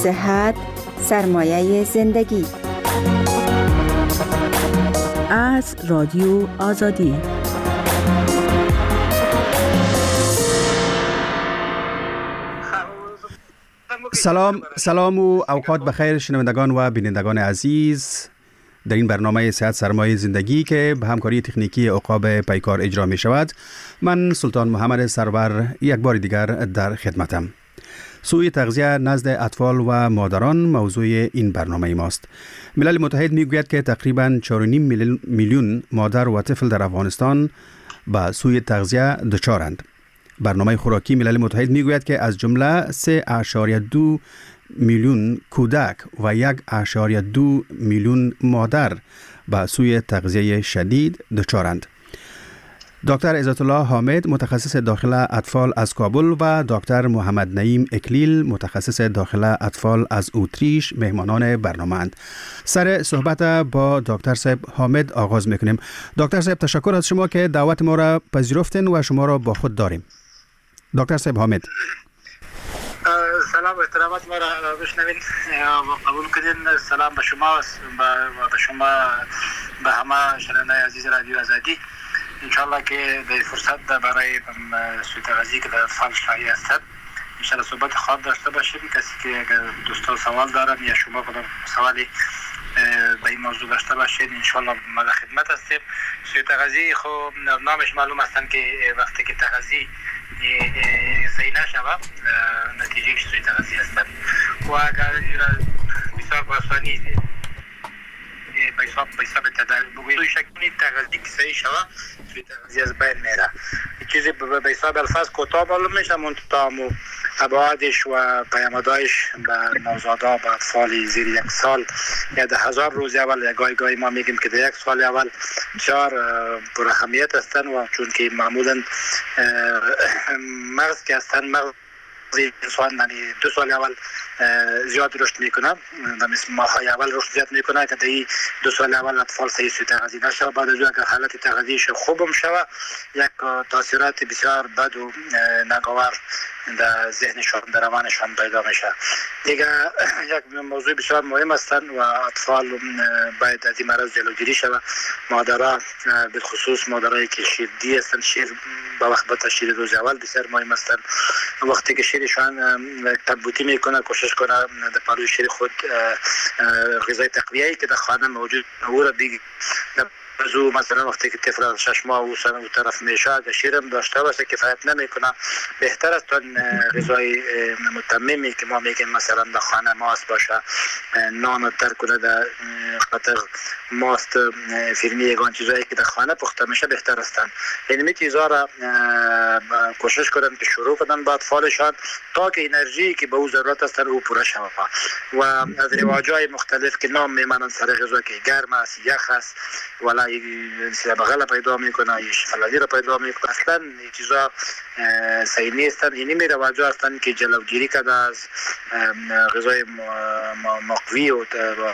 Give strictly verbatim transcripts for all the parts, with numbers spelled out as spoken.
صحت سرمایه زندگی. از رادیو آزادی. سلام سلام و اوقات بخیر شنوندگان و بینندگان عزیز در این برنامه صحت سرمایه زندگی که به همکاری تکنیکی عقاب پیکار اجرا می شود. من سلطان محمد سرور یک بار دیگر در خدمتم. سوء تغذیه نزد اطفال و مادران موضوع این برنامه ماست. ملل متحد می گوید که تقریباً چهار و نیم میلیون مادر و طفل در افغانستان با سوء تغذیه دچارند. برنامه خوراکی ملل متحد می گوید که از جمله سه اشاریه دو میلیون کودک و یک اشاریه دو میلیون مادر با سوء تغذیه شدید دچارند. دکتر عزت الله حامد متخصص داخله اطفال از کابل و دکتر محمد نعیم اکلیل متخصص داخله اطفال از اتریش مهمانان برنامه اند. سر صحبت با دکتر صاحب حامد آغاز میکنیم. دکتر صاحب تشکر از شما که دعوت ما را پذیرفتین و شما را با خود داریم. دکتر صاحب حامد، سلام و احترامات ما را بشنوین و قبول کنین. سلام به شما و به شما به همه شنوندگان عزیز رادیو آزادی. انشالله که در فرصت برای سوء تغذیه که در اطفال شایع است انشالله صحبت خواب داشته باشیم. کسی که اگر دوستان سوال دارن یا شما خودم سوالی به این موضوع داشته باشید انشالله ما در خدمت هستیم. سوء تغذیه خب نامش معلوم هستن که وقتی که تغذیه صحیح نشود نتیجه سوء تغذیه هستن و اگر بسیار باسانی به حساب به حساب تداوی بگویید شکلی تغذیه که صحیح شود سوء تغذیه از بین میره. چیزی به حساب الفاظ کوتاه معلوم میشه منتها ابعادش و پیامدهایش به نوزادا به اطفال زیر یک سال یا ده هزار روز اول یا گاهی گاهی ما میگیم که در یک سال اول بسیار پر اهمیت هستند و چون که معمولا مغز که هستند مغز انسان یعنی دو سال اول زیاد رشد میکنه و مثل ماهای اول رشد زیاد میکنه که در دو سال اول اطفال صحیح سوء تغذیه نشه. بعد از اون اگر حالت تغذیهش خوبم شود یک تاثیرات بسیار بد و ناگوار در ذهنشان در روانشان پیدا میشه. دیگه یک موضوع بسیار مهم هستند و اطفال باید از این مرض جلوگیری شود. مادرها به خصوص مادرایی که شیردی هستند شیر با وقت بعد شیر روز اول بسیار مهم هستند. وقتی که شیرشان تنبوتی میکنه کوشش کنه در پلوی شیر خود غذای تقویه‌ای که در خانه موجود او را بگی بزو مثلا وقتی که طفل شش ماه و سن و طرف میشه اگر شیرم داشته باشه کفایت نمیکنه. بهتر است اون غذای متممی که ما میگیم مثلا در خانه ماست باشه نان تر کنه در خاطر ماست فرمی یگان چیزایی که در خانه پخته میشه بهتر هستند. یعنی می چیزا را کوشش کنن که شروع کنن با اطفالشان تا که انرژی که به او ضرورت است او پوره شود و از رواجای مختلف که نام میمانند سر غذا که گرم است یخ است ولا بغل پیدا میکنه یا فلانی را پیدا میکنه اصلا این چیزا صحیح نیستن. اینی می رواجا هستن که جلوگیری کنه از غذای مقوی و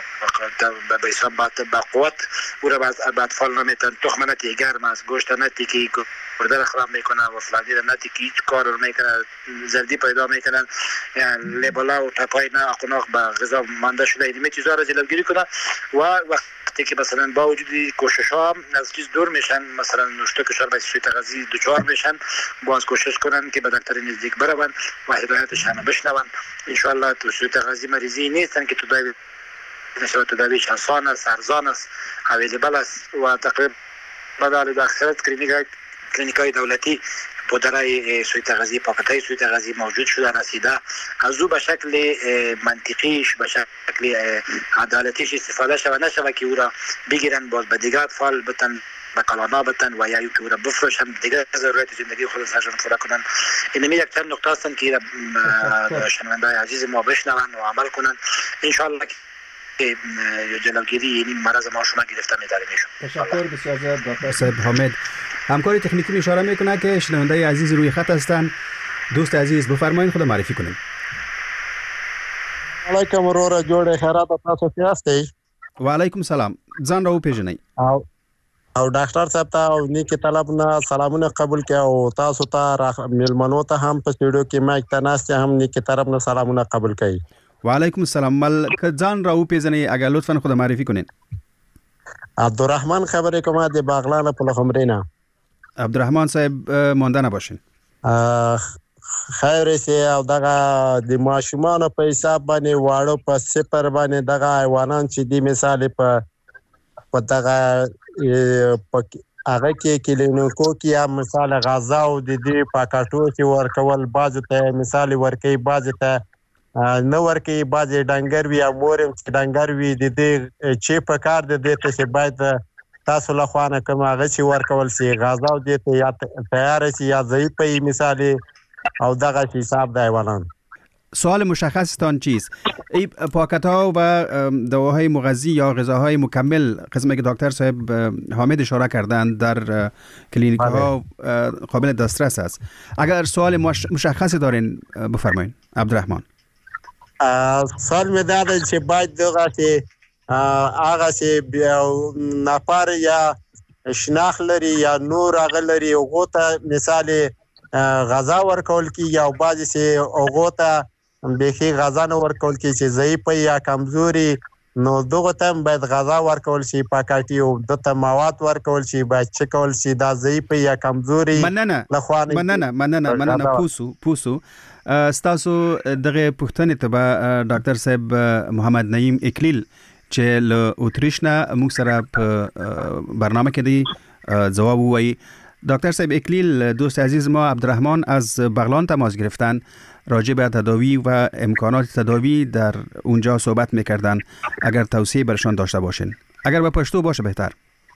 به حساب با قوت او را به اطفال نمیتن. تخم نتی گرم است گوشت نتی که گرده را خراب میکنه و فلانی را نتی که هیچ کار را میکنه زردی پیدا میکنن لیبلا و تپای نه اقناق به غذا مانده شده. اینی چیزا را جلوگیری کنه و وقتی که مثلا با وجود کوشش ها از چیز دور میشن مثلا نوشته کشور به سوء تغذیه دچار میشن باز کوشش کنن که به دکتر نزدیک بروند و هدایتش همه بشنون. ان شاء الله تو سوء تغذیه مریضی نیستن که تداوی نشه تداویش آسان است ارزان است اویلیبل است و تقریبا در اکثریت کلینیکای کلینیکای دولتی پودرای سوء تغذیه پاکتای سوء تغذیه موجود شده رسیده. از او به شکل منطقیش به شکل عدالتیش استفاده شود نشود که او را بگیرن باز به دیگر اطفال بتن به کلانا بتن و یا که او را بفروشن دیگر ضرورت زندگی خود سرشان پورا کنن. اینمی یک چند نقطه هستند که شنونده‌های عزیز ما بشنون و عمل کنن. انشاءالله که جلوگیری این مرض ما شما گرفته می‌داریم. تشکر بسیار زیاد دکتر صاحب حامد. همکاری تکنیکی اشاره میکنه که شنونده‌های عزیز روی خط هستند. دوست عزیز بفرمایید خود معرفی کنید. علیکم ورور جوړ خیرات تاسو څنګه یاستئ؟ و علیکم سلام. ځان راو پیژنئ. او او ډاکټر صاحب ته او نیکی طلب نه سلامونه قبول کړه او تاسو ته میلمنو ته هم په سټوډیو کې مایک ته ناست هم نیکی طرف نه سلامونه قبول کړئ. و علیکم السلام. مل که جان را او پیزنی اگر لطفا خود معرفی کنین. عبدالرحمن خبر کومه د باغلان په خمرینا. عبدالرحمن صاحب مونده نباشین. خیر سي او دغه د ماشومان په حساب باندې واړو په صفر باندې دغه حیوانات چې دی مثال په په دغه هغه کې کلینیکو کې یا مثال غذا او د دې پاکټو کې ورکول بعض ته مثال ورکي بعض ته نو ورکي بعض ډنګر وی او مور ډنګر وی د دې چې په کار د دې ته چې باید تاسو له خوانه کوم هغه چې ورکول سي غذا او د ته یا تیار شي یا ضعیف مثال او دغه حساب د حیوانات. سوال مشخصتان چیست؟ ای پاکت ها و دواهای مغذی یا غذاهای مکمل قسمی که دکتر صاحب حامد اشاره کردند در کلینیک ها قابل دسترس است. اگر سوال مشخصی دارین بفرمایید عبدالرحمن. سوال می داده چې باید دغه چې هغه چې نفر یا شناخت لري یا نور هغه لري هغو ته مثال غذا ورکول کی یا بعضی سي هغو ته بخي غذا نه ورکول کی چې ضعیف یا کمزوري نو دغه ته باید غذا ورکول شي پاکټي او دته مواد ورکول شي باید چې کول شي دا ضعیف یا کمزوري مننه مننه مننه مننه پوسو پوسو ستاسو دغه پښتنې ته به ډاکټر صاحب محمد نعیم اکلیل چې له اتریش نه موږ سره په برنامه کې دی جواب وایي. دکتر صاحب اکلیل دوست عزیز ما عبدالرحمن از بغلان تماس گرفتن راجع به تداوی و امکانات تداوی در اونجا صحبت میکردن. اگر توصیه برشان داشته باشین اگر به پشتو باشه بهتر.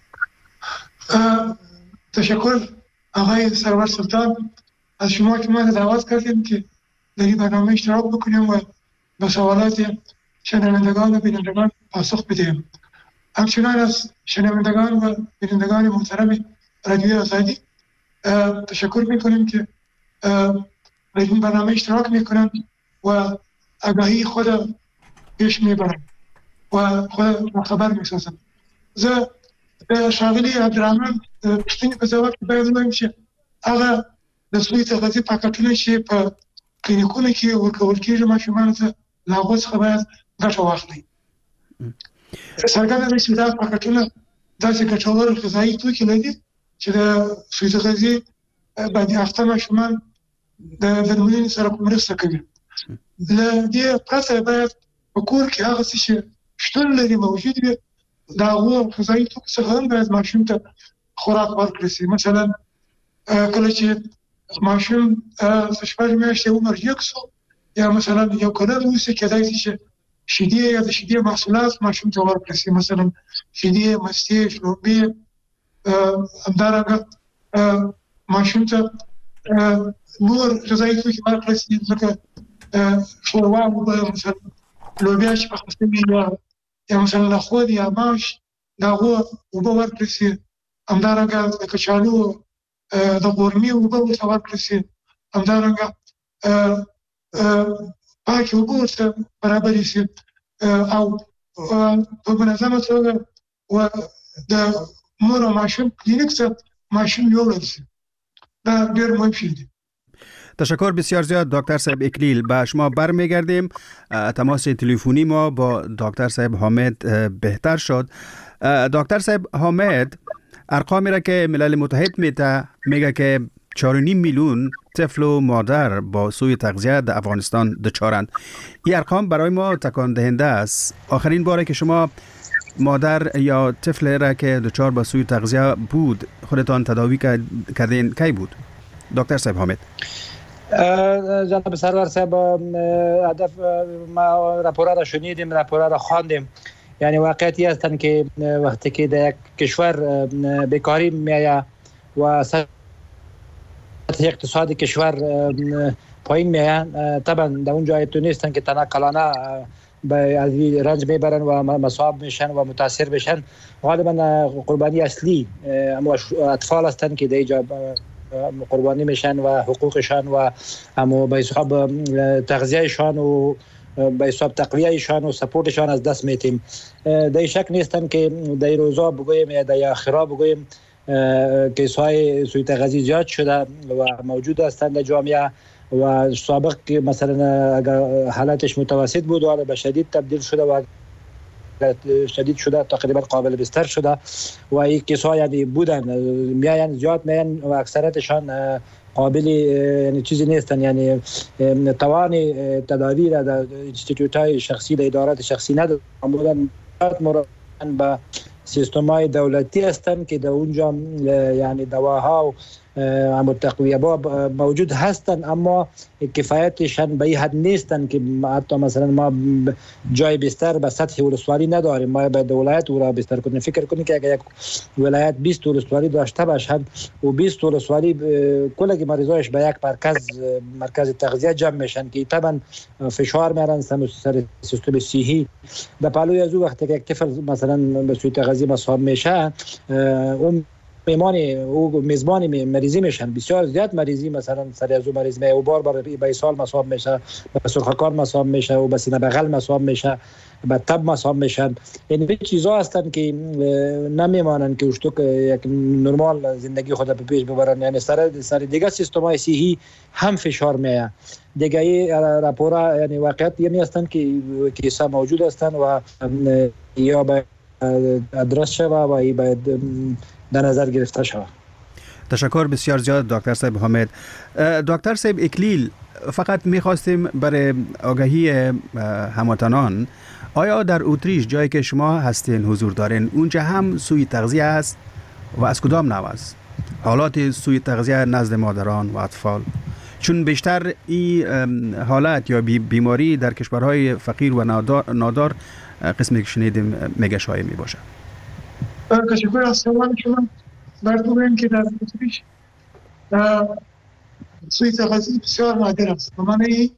تشکر آقای سرور سلطان از شما که ما دعوت کردیم که در این برنامه اشتراک بکنیم و به سوالات شنوندگان و بینندگان پاسخ بدیم. همچنان از شنوندگان و بینندگان محترم رادیو آزادی تشکر میکنیم که در این برنامه اشتراک میکنند و آگاهی خود پیش میبرند و خود خبر میسازند. زه شاغلی عبدالرحمن پښتنې په ځواب کې باید ووایم چې هغه د سوی تغذیې پاکټونه چې په کلینیکونو کې ورکول کېږي ماشومانو ته له هغو څخه باید ګټه واخلئ. څرګنده ده چې دا پاکټونه داسې ګټور غذایي توکي لري چې د سوی تغذیې باندې اخته ماشومان د درملنې سره مرسته کوي. له دې پرته باید په کور کې هغه څه چې شتون لري موجود وي د هغو غذایي توکو څخه هم باید ماشوم ته خوراک ورکړل شي. مثلا کله چې ماشوم شپږ میاشتې عمر یک سو یا مثلا یو کلن اوسي کېدای شي چې شیدې یا د شیدې محصولات ماشوم ته ورکړل شي. مثلا شیدې، مستې، شړومبې. همدارنګه ماشوم ته نور غذایي توکي ورکړل شي لکه شوروا، اوبه، مثلا لوبیا چې پخه شوې یا یا مثلا نخود یا ماش د هغو اوبه ورکړل شي. همدارنګه د کچالو د غورمې اوبه ورته ورکړل شي. همدارنګه پاکې اوبه ورته برابرې شي او په منظمه توګه د مور و ماشوم کلینیک ته ماشوم یوړل شي. دا ډېر مهم شی دی. تشکر بسیار زیاد دکتر صاحب اکلیل. به شما برمیگردیم. تماس تلفنی ما با دکتر صاحب حامد بهتر شد. دکتر صاحب حامد ارقامی را که ملل متحد میته میگه که چهار و نیم میلیون طفل و مادر با سوء تغذیه در افغانستان دچارند. این ارقام برای ما تکان دهنده است. آخرین باره که شما مادر یا طفل را که دچار با سوء تغذیه بود خودتان تداوی کردین کی بود؟ دکتر صاحب حامد. جناب سرور صاحب هدف ما راپورا را شنیدیم، راپورا را خواندیم. یعنی واقعیتی هستند که وقتی که در یک کشور بیکاری میآید و سطح اقتصادی کشور پایین میآید، طبعا در اون جای تو نیستن که تنقلانه به از رنج میبرن و مصاب میشن و متاثر بشن. غالبا قربانی اصلی اطفال هستند که در اینجا قربانی میشن و حقوقشان و همو به حساب تغذیهشان و به حساب تقویهشان و سپورتشان از دست میتیم. در شک نیستن که در روزا بگویم یا در آخرا بگویم کیس‌های سوء تغذیه زیاد شده و موجود هستند در جامعه و سابق که مثلا اگر حالتش متوسط بود و به شدید تبدیل شده و شدید شده تقریبا قابل بستر شده و این کسا یعنی بودن میاین زیاد میاین و اکثرتشان قابل یعنی چیزی نیستن، یعنی توان تداوی را در انستیتوت های شخصی در ادارات شخصی ندارن، بودن مرتبط به سیستم های دولتی هستند که در اونجا یعنی دواها و اما تقویه با موجود هستند اما کفایتشان به این حد نیستند که حتی مثلا ما جای بستر به سطح ولسوالی نداریم. ما به ولایت او را بستر کنیم. فکر کنید که اگر یک ولایت بیست ولسوالی داشته باشد و بیست ولسوالی کل مریضایش به یک مرکز مرکز تغذیه جمع میشن که طبعا فشار میارن سر سیستم صحی. در پالوی از او وقتی که یک طفل مثلا به سوی تغذیه مصاب میشه اون میمانی او میزبانی مریضی میشن، بسیار زیاد مریضی مثلا سر از او مریض می او بار بار به سال مصاب میشه، به سرخکار مصاب میشه و به سینه بغل مصاب میشه، به تب مصاب میشن. یعنی به چیزا هستن که نمیمانن که اشتوک یک نرمال زندگی خود به پیش ببرن. یعنی سر سر دیگه سیستم های صحی هم فشار میه دیگه. ای راپورا یعنی واقعیت یعنی هستن که کیسا موجود هستن و یا به ادرس شوه و ای باید در نظر گرفته شود. تشکر بسیار زیاد دکتر صاحب حامد. دکتر صاحب اکلیل، فقط میخواستیم برای آگاهی هموطنان، آیا در اتریش جایی که شما هستین حضور دارین اونجا هم سوی تغذیه است و از کدام نوع است؟ حالات سوی تغذیه نزد مادران و اطفال، چون بیشتر این حالت یا بیماری در کشورهای فقیر و نادار قسمی که شنیدیم میگه شایع می باشه. تشکر از سوال شما. براتون بگم که در اتریش سوی تغذیه بسیار نادر است. به معنی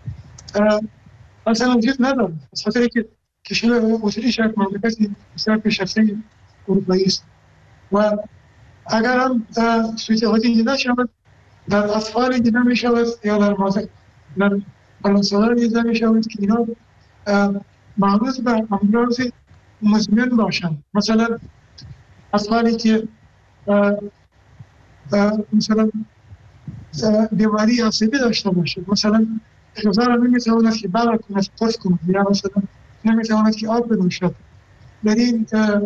اصلا وجود نداره، از خاطر که کشور اتریش یک مملکت بسیار پیشرفته اروپایی است و اگر هم سوی تغذیه دیده شود در اطفال دیده می شود یا در مادر در بلندسالان دیده می شود که اینا مربوط به امراض مزمن باشند. مثلا اطفالی که مثلا بیماری عصبی داشته باشد، مثلا غذا را نمیتواند که بلع کند، پف کند، یا مثلا نمیتواند که آب بنوشد. در این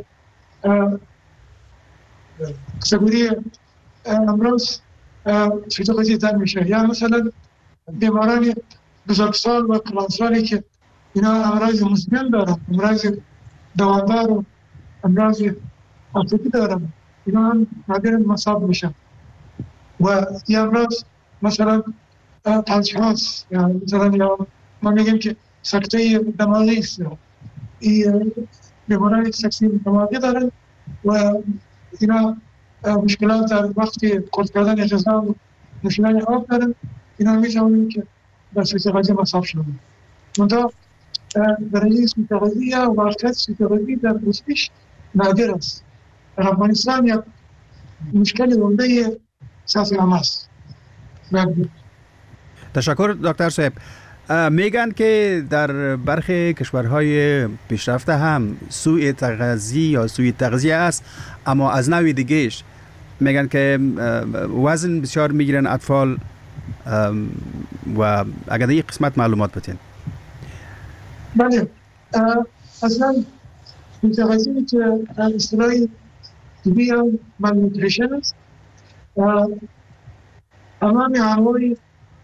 کاتگوری امراض سوی تغذیه دیده میشه. یا مثلا بیماران بزرگسال و کلانسالی که اینا امراض مزمن دارن، امراض دوامدار و امراض عاطفی دارن، اینا هم نادر مصاب میشن. و این امراض مثلا پلچهاست یا مثلا یا ما میگیم که سکته دماغی است. این بیماران سکته دماغی دارن و اینا مشکلات در وقت خورد کردن غذا و نوشیدن آب دارن. اینا میتوانیم که در سوی تغذیه مصاب شدن. منتها برای سوی تغذیه و واقعیت سوی تغذیه در اتریش نادر است. در افغانستان یک مشکل عمده سطح عامه است. تشکر دکتر صاحب. میگن که در برخی کشورهای پیشرفته هم سوی تغذیه یا سوی تغذیه است، اما از نوع دیگهش میگن که وزن بسیار میگیرن اطفال و اگر این قسمت معلومات بتین. بله، اصلا تغذیه که اصطلاح طبی هم malnutrition است. تمام انواع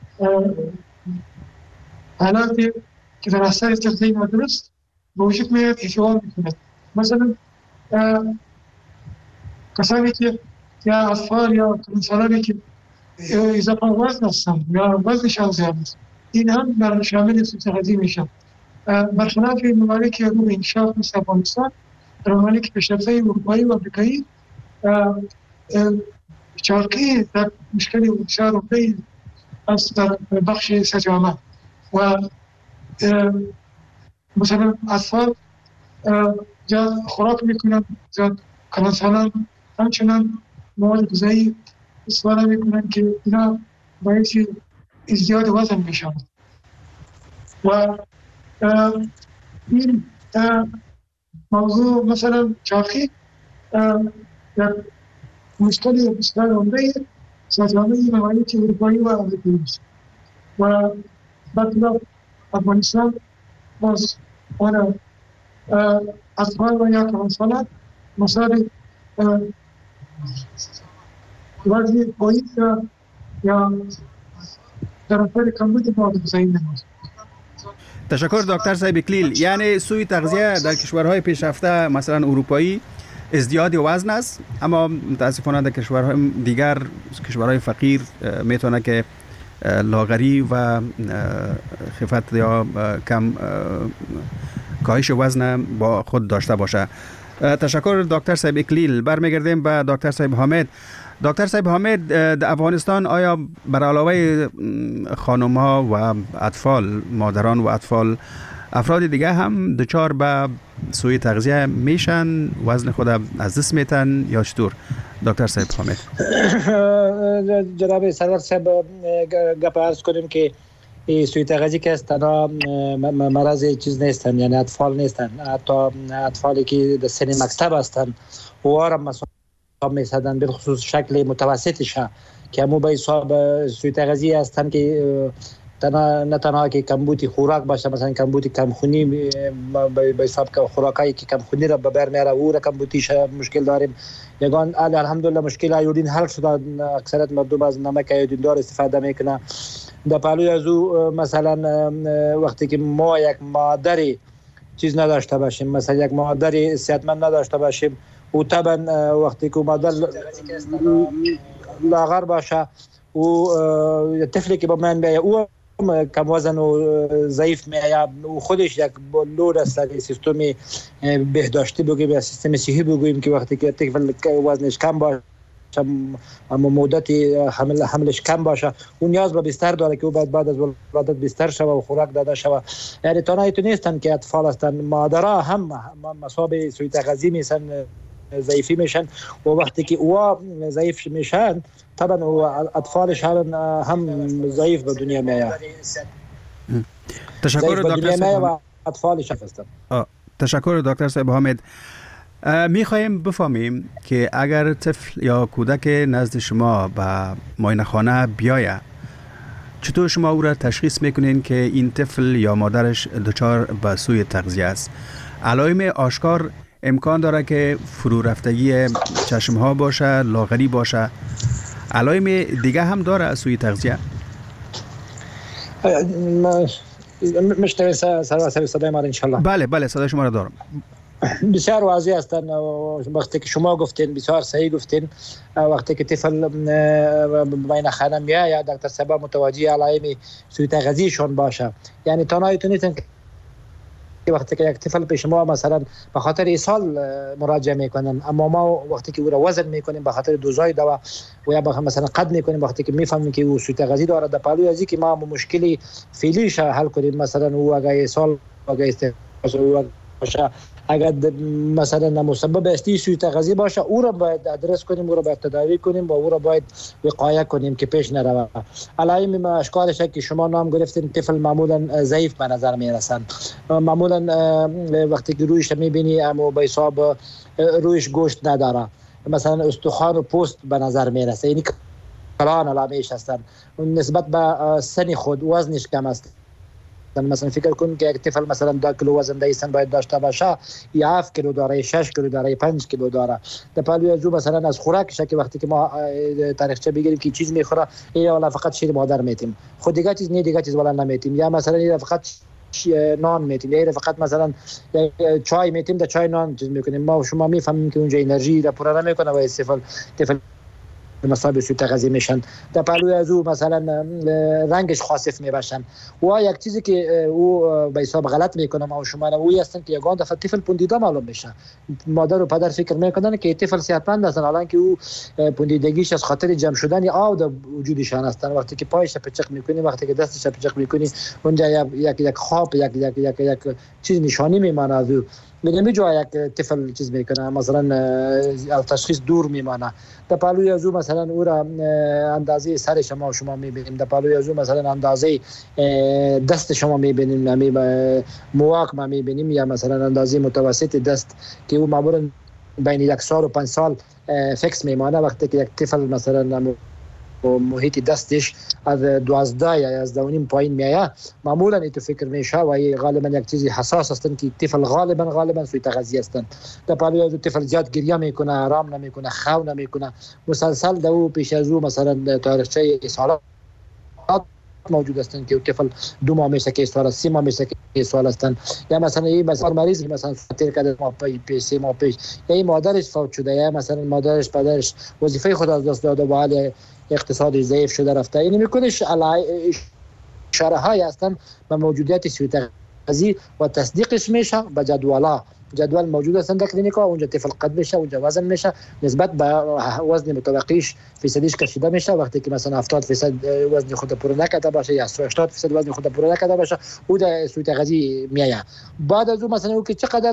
حالاتی که در اثر تغذیه نادرست به وجود میاد احتمال میکند. مثلا کسانی که یا اطفال یا کلانسالانی که اضافه وزن هستند یا وزنشان زیاد است، این هم در شامل سوی تغذیه میشن. برخلاف ممالک رو انکشاف مثل افغانستان، در ممالک پیشرفته اروپایی و آمریکایی چاقی در مشکل بسیار عمده است در بخش سطح عامه. و مثلا اطفال زیاد خوراک میکنن، زیاد کلانسالان همچنان مواد غذایی استفاده میکنن که اینا باعث ازدیاد وزن میشن. و این موضوع مثلا چاقی یک مشکل بسیار عمده سطح عامه ممالک اروپایی و آمریکایی است. و بعد افغانستان باز آن اطفال و یا فرانسال مسائل وضعی پایین یا در اثر کمبود با زمین نماز. تشکر دکتر صاحب اکلیل. یعنی سوء تغذیه در کشورهای پیشرفته مثلا اروپایی ازدیاد وزن است، اما متاسفانه در کشورهای دیگر، کشورهای فقیر، میتونه که لاغری و خفت یا کم کاهش وزن با خود داشته باشه. تشکر دکتر صاحب اکلیل. برمیگردیم به دکتر صاحب حامد. دکتر صاحب حامد، در افغانستان آیا بر علاوه خانم ها و اطفال، مادران و اطفال، افراد دیگه هم دچار به سوء تغذیه میشن، وزن خود از دست میتن یا چطور؟ دکتر صاحب حامد. جناب سرور صاحب گپ عرض کنیم که سوء تغذیه که است تنها مرض چیز نیستن، یعنی اطفال نیستن، حتی اطفالی که در سن مکتب هستن و هم مصاب میشدن، به خصوص شکل متوسطش که همو به حساب سوء تغذیه هستن که تنها نه تنها که کمبود خوراک باشه، مثلا کمبود کمخونی به حساب که خوراکایی که کمخونی را به بر میاره او را کمبودیش مشکل داریم. یگان الحمدلله مشکل ایودین حل شده، اکثریت مردم از نمک ایودین دار استفاده میکنه. در پهلوی از او مثلا وقتی که ما یک مادری چیز نداشته باشیم، مثلا یک مادری صحتمند نداشته باشیم، او طبعا وقتی که مادر لاغر باشه و طفلی که با من بیایه او کم وزن و ضعیف میایه، او خودش یک لود است در سیستم بهداشتی بگویم یا سیستم صحی بگویم که وقتی که طفل وزنش کم باشه اما مدت حمل حملش کم باشه، اون نیاز به بستر داره که او باید بعد از ولادت بستر شوه و خوراک داده شوه. یعنی تنها ایتو نیستن که اطفال هستن، مادرها هم مصاب سوء تغذیه میشن، ضعیفی میشن و وقتی که او ضعیف میشن طبعا اطفالش هم ضعیف به دنیا میاد. تشکر دکتر صاحب. اطفالش هستن. تشکر دکتر صاحب حامد. میخوایم بفهمیم که اگر طفل یا کودک نزد شما به معاینه خانه بیایه، چطور شما او را تشخیص میکنین که این طفل یا مادرش دچار به سوء تغذیه است؟ علائم آشکار امکان داره که فرو رفتگی چشم ها باشه، لاغری باشه، علائم دیگه هم داره سوء تغذیه؟ مشتوی سر صدای ما انشالله. بله بله صدای شما را دارم. بسیار واضح هستن. وقتی که شما گفتین بسیار صحیح گفتین، وقتی که طفل معاینه خانه میاد دکتر صاحب متوجه علائم سوء تغذیه‌شون باشه. یعنی تنها نیستن که وقتی که یک طفل پیش ما مثلا به خاطر ایصال مراجعه میکنن، اما ما وقتی که او را وزن میکنیم به خاطر دوزای دوا و یا مثلا قد میکنیم، وقتی که میفهمیم که او سوء تغذیه داره، در پهلوی ازی که ما مشکلی فعلیش حل کنیم، مثلا او اگه ایصال اگه استفاده باشه، اگر مثلا مسبب اصلی سوء تغذیه باشه، او را باید ادرس کنیم، او را باید تداوی کنیم و او را باید وقایه کنیم که پیش نروه. علائم اشکالش که شما نام گرفتین، طفل معمولا ضعیف به نظر میرسن، معمولا وقتی که رویش میبینی اما به حساب رویش گوشت نداره، مثلا استخوان و پوست به نظر میرسه، یعنی کلان علائمش هستن. نسبت به سن خود وزنش کم است. مثلا فکر کن که یک طفل مثلا دو کیلو وزن دایستن باید داشته باشه، یا هفت کیلو داره، شش کیلو داره، پنج کیلو داره. در پهلوی از او مثلا از خوراکش که وقتی که ما تاریخچه بگیریم که چیز میخوره، یا ولی فقط شیر مادر میتیم، خود دیگه چیز نه، دیگه چیز ولا نمیتیم، یا مثلا فقط نان میتیم، یا فقط مثلا چای میتیم، در چای نان چیز میکنیم. ما و شما میفهمیم که اونجا انرژی را پورا نمیکنه و استفاده طفل مصاب سوء تغذیه میشن. در پهلوی از او مثلا رنگش خاصف میباشن و یک چیزی که او به حساب غلط میکنه ما و شما اوی هستن که یگان دفعه طفل پوندیده معلوم میشه. مادر و پدر فکر میکنن که طفل صحتمند هستن، حالان که او پوندیدگیش از خاطر جمع شدن آب در وجودشان هستن. وقتی که پایش پچق میکنی، وقتی که دستش پچق میکنی، اونجا یک یک خواب یک یک یک یک چیز نشانی میمانه از او. میگم جو یک طفل چیز میکنه، مثلا تشخیص دور میمانه. در پهلوی از او مثلا او را اندازه سر شما و شما میبینیم، در پهلوی از او مثلا اندازه دست شما میبینیم، نمی مواک ما میبینیم، یا مثلا اندازه متوسط دست که او معمولا بین یک سال و پنج سال فکس میمانه. وقتی که یک طفل مثلا محیط دستش از دوازده یا از دونیم پایین میایه معمولا ایتو فکر میشه و غالبا یک چیزی حساس هستن که طفل غالبا غالبا سوی تغذیه هستن. در پالیو طفل زیاد گریه میکنه، آرام نمیکنه، خو نمیکنه، مسلسل دو پیش از او مثلا تاریخچه اسهالات موجود هستند که طفل دو ماه میشه که اسهال، سه ماه میشه که اسهال هستند، یا مثلا این مثلا مریض مثلا تیر کرده ما پی سه ماه پیش، یا این مادرش فوت شده، یا مثلا مادرش پدرش وظیفه خود از دست داده و حال اقتصادی ضعیف شده رفته. این میکنش اشاره های هستند به موجودیت سوء تغذیه و تصدیقش میشه به جدولا. جدول موجود است در کلینیکا، اونجا طفل قد میشه، اونجا وزن میشه، نسبت به وزن متوقعش فیصدیش کشیده میشه. وقتی که مثلا هفتاد درصد وزن خود پر نکرده باشه یا هشتاد درصد وزن خود پر نکرده باشه، او در سوء تغذیه میایه. بعد از اون مثلا او که چقدر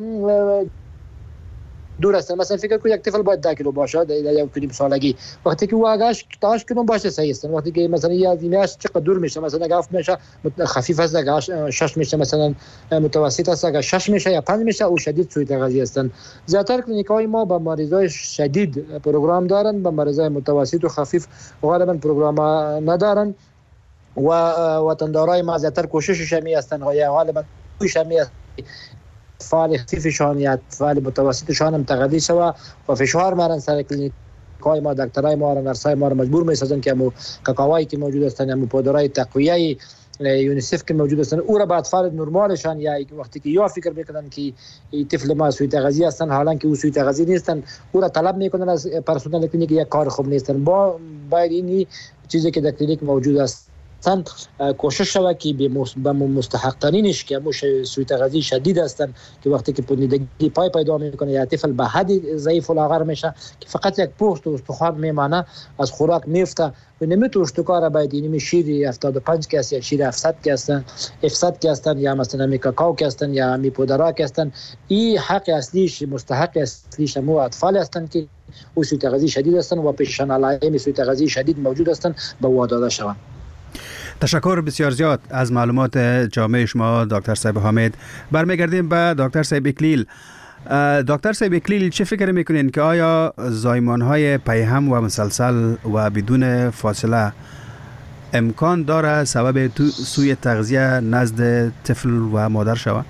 دور است، مثلا فکر کنید یک طفل باید ده کیلو باشه در یک کلیم سالگی، وقتی که او اگه تاش کیلو باشه صحیح است. وقتی که مثلا یا میاش چقدر دور میشه، مثلا اگه هفت میشه خفیف است، اگه شش میشه مثلا متوسط است، اگه شش میشه یا پنج میشه او شدید سوء تغذیه هستند. زیاتر کلینیکای ما با مریضای شدید پروگرام دارن، با مریضای متوسط و خفیف غالبا پروگرام ندارن و وطندارای ما زیاتر کوششش می هستند و غالبا کوشش می است فعال خفیفشان یا فعال متوسطشان هم تغذیه شوه و فشار مارن سر کلینیکای ما، دکترای ما و نرسای ما رو مجبور میسازن که همو کاکاوایی که موجود هستن، همو پودرای تقویه یونیسف که موجود هستن، او را به اطفال نرمالشان یا وقتی که یا فکر میکنن که این طفل ما سوء تغذیه هستن حالا که او سوء تغذیه نیستن، او را طلب میکنن از پرسنل کلینیک، یک کار خوب نیستن. با باید این چیزی که در کلینیک موجود است هستند کوشش شوه که به مستحق ترینش که همون سوء تغذیه شدید هستند که وقتی که پوندگی پای پیدا میکنه یا طفل به حد ضعیف و لاغر میشه که فقط یک پوست و استخوان میمانه از خوراک میفته و نمیتونه اشتکار باید اینمی شیر هفتاد و پنج که است یا شیر هفتصد که هستن هفتصد که هستن یا مثلا می کاکائو که هستن یا می پودرا که هستن، این حق اصلیش مستحق اصلیش همو اطفال هستند که او سوء تغذیه شدید هستند و پیشان علائم سوء تغذیه شدید موجود هستند به واداده شوند. تشکر بسیار زیاد از معلومات جامع شما دکتر صاحب حامد. برمیگردیم به دکتر صاحب اکلیل. دکتر صاحب اکلیل چه فکر میکنین که آیا زایمانهای پیهم و مسلسل و بدون فاصله امکان داره سبب سوء تغذیه نزد طفل و مادر شود؟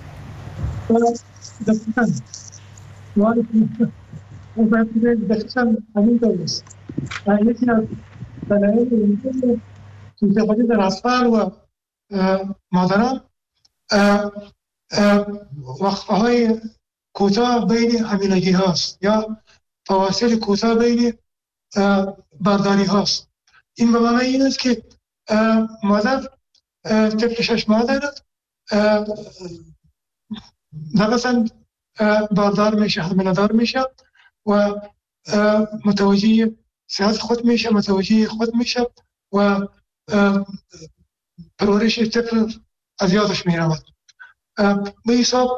سوء تغذیه در اطفال و مادران وقفه‌های کوتاه بین حاملگی هاست یا فواصل کوتاه بین بارداری هاست. این به معنی این است که مادر طفل شش ماه دارد، نفساً باردار میشه، حامله‌دار میشه و متوجه صحت خود میشه، متوجه خود میشه و پرورش طفل از یادش می رود. به حساب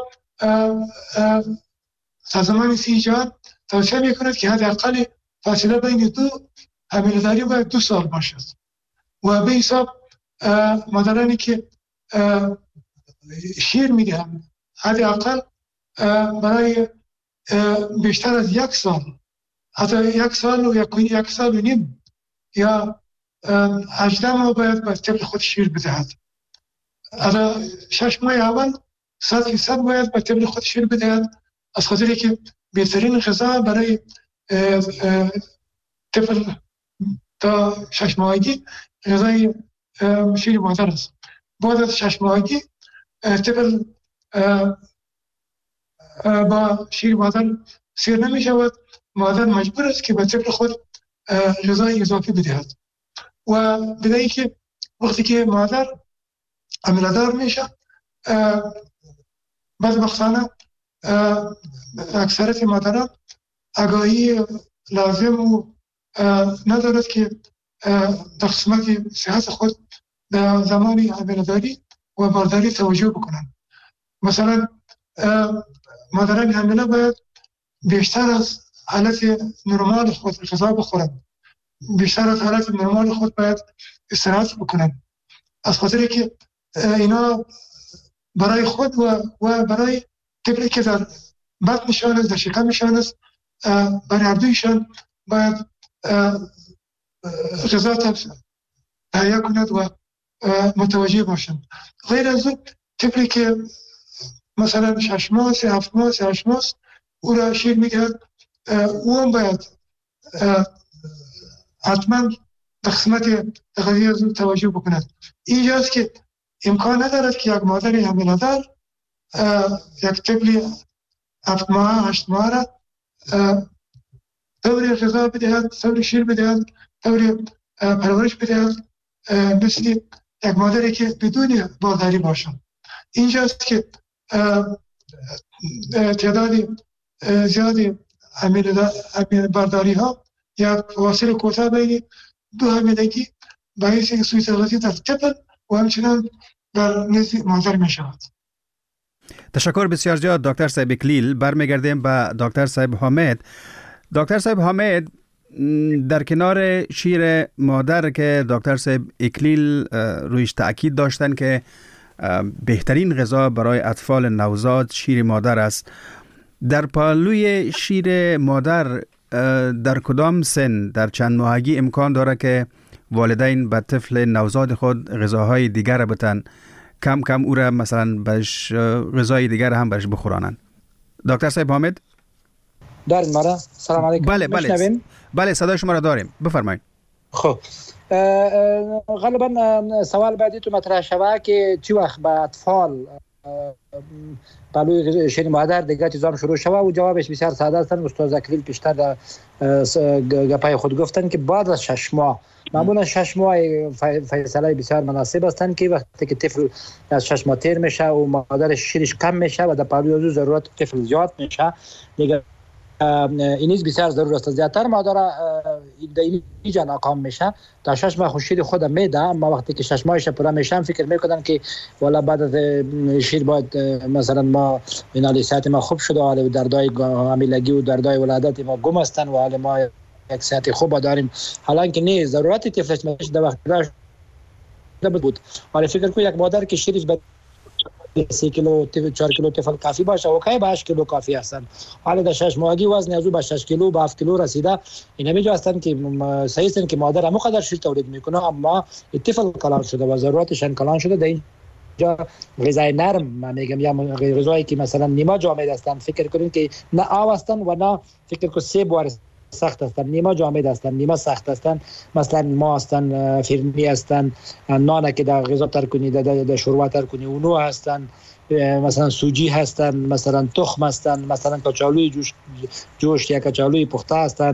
سازمان سی جهان توصیه می کند که حداقل فاصله بین دو حامله‌داری باید دو سال باشد و به حساب مادرانی که شیر می دهند حداقل برای بیشتر از یک سال، حتی یک سال و یک, یک سال و نیم یا هجده ماه باید به طفل خود شیر بدهد. از شش ماه اول صد فیصد باید به طفل خود شیر بدهد، از خاطری که بهترین غذا برای طفل تا شش ماهگی غذای شیر مادر است. بعد از شش ماهگی طفل با شیر مادر سیر نمی شود، مادر مجبور است که به طفل خود غذای اضافی بدهد و بدهی که وقتی که مادر حامله‌دار میشه بدبختانه اکثریت مادران آگاهی لازم و ندارد که در قسمت صحت خود در زمان حامله‌داری و بارداری توجه بکنند. مثلا مادران حامله باید بیشتر از حالت نرمال خود غذا بخورند، بیشتر از حالت نرمال خود باید استراحت بکنند، از خاطری که اینا برای خود و, و برای طفلی که در بطنشان است، در شکمشان است، برای هر دویشان باید غذا تهیه کند و متوجه باشند. غیر از اون طفلی که مثلا شش ماه هفت ماه هشت ماه او را شیر میدهد، او هم باید حتما به قسمت غذایی از او توجه بکند. اینجاست که امکان ندارد که یک مادر حامله‌دار یک طفل هفت ماه هشت ماه را طوری غذا بدهد، طوری شیر بدهد، طوری پرورش بدهد مثل یک مادری که بدون بالداری باشد. اینجاست که تعداد زیادی برداری ها یا فاصله کوتاه بین دو حاملگی باعث سوء تغذیه در طفل و همچنان در نزد مادر می شود. تشکر بسیار زیاد دکتر صاحب اکلیل. برمیگردیم به دکتر صاحب حامد. دکتر صاحب حامد، در کنار شیر مادر که دکتر صاحب اکلیل رویش تأکید داشتن که بهترین غذا برای اطفال نوزاد شیر مادر است، در پالوی شیر مادر در کدام سن در چند ماهگی امکان داره که والدین به طفل نوزاد خود غذاهای دیگر بتن، کم کم او را مثلا بهش غذای دیگر هم بهش بخورانن؟ دکتر صاحب حامد دارین مرا؟ سلام علیکم. بله بله بله صدای شما را داریم، بفرمایید. خب غالبا سوال بعدی تو مطرح شوه که چی وقت به اطفال پلوی شیر مادر دیگه چیزام شروع شوه و جوابش بسیار ساده است. استاد اکلیل پیشتر در گپای خود گفتن که بعد از شش ماه، معمولا شش ماه فیصله بسیار مناسب هستند که وقتی که طفل از شش ماه تیر میشه و مادر شیرش کم میشه و در پلوی از ضرورت طفل زیاد میشه، دیگه اینیز بسیار ضرور است. زیادتر مادر اینجا ناکام میشه، تا شش ماه شیر خود میده، اما وقتی که شش ماهش پورا میشن فکر میکنن که والا بعد از شیر باید مثلا ما اینالی صحت ما خوب شده و دردای حاملگی و دردای ولادت ما گم هستن و حال ما یک صحت خوب داریم، حالا که نه ضرورت طفلش میشه در وقت داشت بود. ولی فکر کو یک مادر که شیرش سی کیلو چهار کیلو طفل کافی باشه، اوکی به هشت کیلو کافی هستن. حالا در شش ماهگی وزن از او به شش کیلو به هفت کیلو رسیده، اینا میجا هستن که صحیح هستن که مادر هم قدر شیر تولید میکنه اما طفل کلان شده و ضرورتش کلان شده. در اینجا غذای نرم من میگم یا غذایی که مثلا نیمه جامد هستن، فکر کنین که نه آب هستن و نه فکر کو سه بار سخت هستن، نیمه جامد هستن نیمه سخت هستن. مثلا ما هستن فرنی هستن، نان که در غذا تر کنی در شوربه تر کنی اونو هستن، مثلا سوجی هستن، مثلا تخم هستن، مثلا کچالوی جوش جوش یا کچالوی پخته هستن،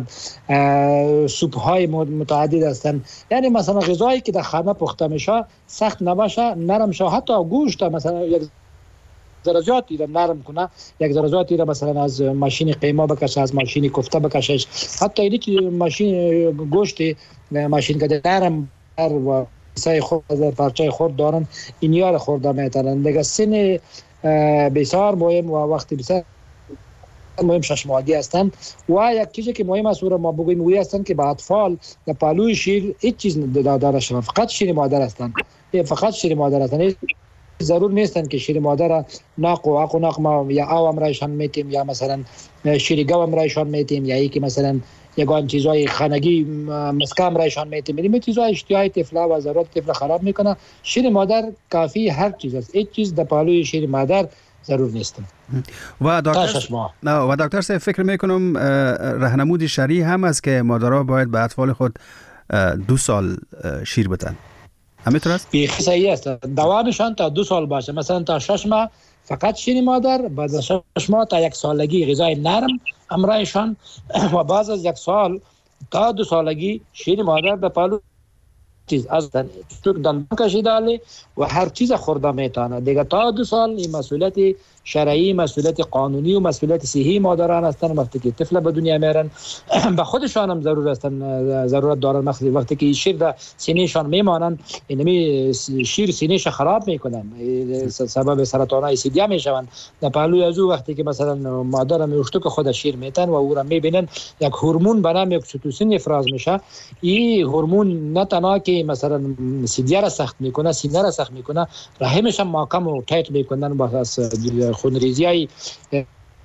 سوپ های متعدد هستن. یعنی مثلا غذایی که در خانه پخته میشه سخت نباشه، نرم شه، حتی گوشت مثلا یک ذره‌زیاتی را نرم کنه، یک ذره‌زیاتی را مثلا از ماشین قیمه بکشه، از ماشین کوفته بکشش، حتی اینی که ماشین گوشت ماشین که نرم و سای خود از پارچه خورد دارن اینیا را خورده میتونن. دیگه سن بسیار مهم و وقتی بسیار مهم شش ماهگی هستن. و یک چیزی که مهم است رو ما بگویم وی هستن که با اطفال در پالوی شیر هیچ چیز داده نشود، فقط شیر مادر هستن، فقط شیر مادر هستن. ضرور نیستن که شیر مادر ناق و عق و ناق ما یا آو هم رایشان میتیم یا مثلا شیر گو هم رایشان میتیم یا ای که مثلا یگان چیزای خانگی مسکام رایشان میتیم. این چیزای اشتیاق طفل و ضرورت طفل خراب میکنه. شیر مادر کافی هر چیز است، هیچ چیز در پالوی شیر مادر ضرور نیست. و دکتر و دکتر صاحب فکر میکنم راهنمود شرعی هم است که مادرها باید به اطفال خود دو سال شیر بدن. همینطور است؟ بیخی صحیح است. دوامشان تا دو سال باشه، مثلا تا شش ماه فقط شیر مادر، بعد از شش ماه تا یک سالگی غذای نرم امرایشان و بعد از یک سال تا دو سالگی شیر مادر به پالو چیز از تو دندان کشیداله و هر چیز خورده میتونه. دیگه تا دو سال این مسئولیت شرعی، مسئولیت قانونی و مسئولیت صحی مادران هستن. وقتی که طفل به دنیا میارن به خودشان هم ضرورت هستن، ضرورت دارن. مخصوصا وقتی که شیر در سینهشان میمانن، اینمی شیر سینهش خراب میکنن، سبب سرطانای سیدیا میشون. در پهلوی از او وقتی که مثلا مادر میوشتو که خود شیر میتن و او را میبینن یک هورمون به نام اکسیتوسین افراز میشه. این هورمون نه تنها که مثلا سیدیا را سخت میکنه، سینه را سخت میکنه، رحمش هم محکم و تایت میکنن با خونریزی های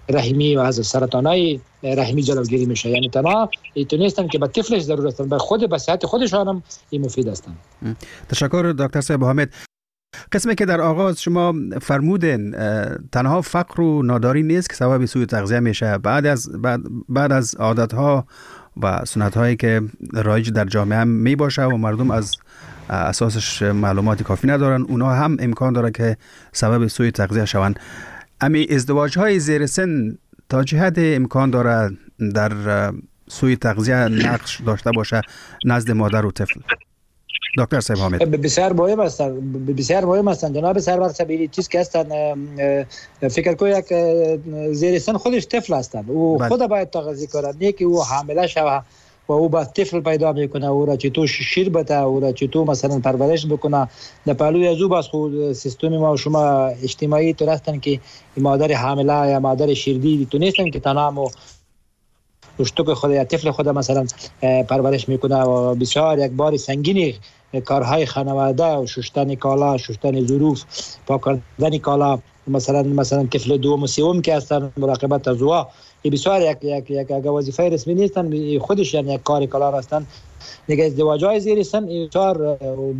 رحمی و از سرطانای رحمی جلوگیری میشه. یعنی تنها ایتونستن که به طفلش ضرورت هستن، به خود به صحت خودشان هم این مفید هستن. تشکر دکتر صاحب حامد. قسمی که در آغاز شما فرمودین تنها فقر و ناداری نیست که سبب سوء تغذیه میشه، بعد از بعد, بعد از عادتها و سنت هایی که رایج در جامعه هم می باشه و مردم از اساسش معلومات کافی ندارن، اونا هم امکان داره که سبب سوء تغذیه شوند. امی ازدواج های زیر سن تا چه حد امکان داره در سوء تغذیه نقش داشته باشه نزد مادر و طفل؟ دکتر صاحب حامد. بسیار مهم هستن، بسیار مهم هستن جناب سرور سبیلی. چیز که هستن فکر کو یک زیر سن خودش طفل هستن و خود باید تغذیه کنه، نه که او حامله شوه و او با طفل پیدا میکنه او را چطور شیر بده، او را چطور مثلا پرورش بکنه. در پهلوی از او باز خود سیستم ما شما اجتماعی تو هستن که مادر حامله یا مادر شیردی تو نیستن که تنها اشتوک خود یا طفل خود مثلا پرورش میکنه و بسیار یک بار سنگینی کارهای خانواده و شستن کالا، شستن ظروف، پاک کردن کالا، مثلا مثلا طفل دوم و سوم که هستن مراقبت از او، این بسیار یک یک یک وظیفه رسمی نیستن، خودش یعنی یک کار کلان هستن. دیگه ازدواج‌های زیر سن بسیار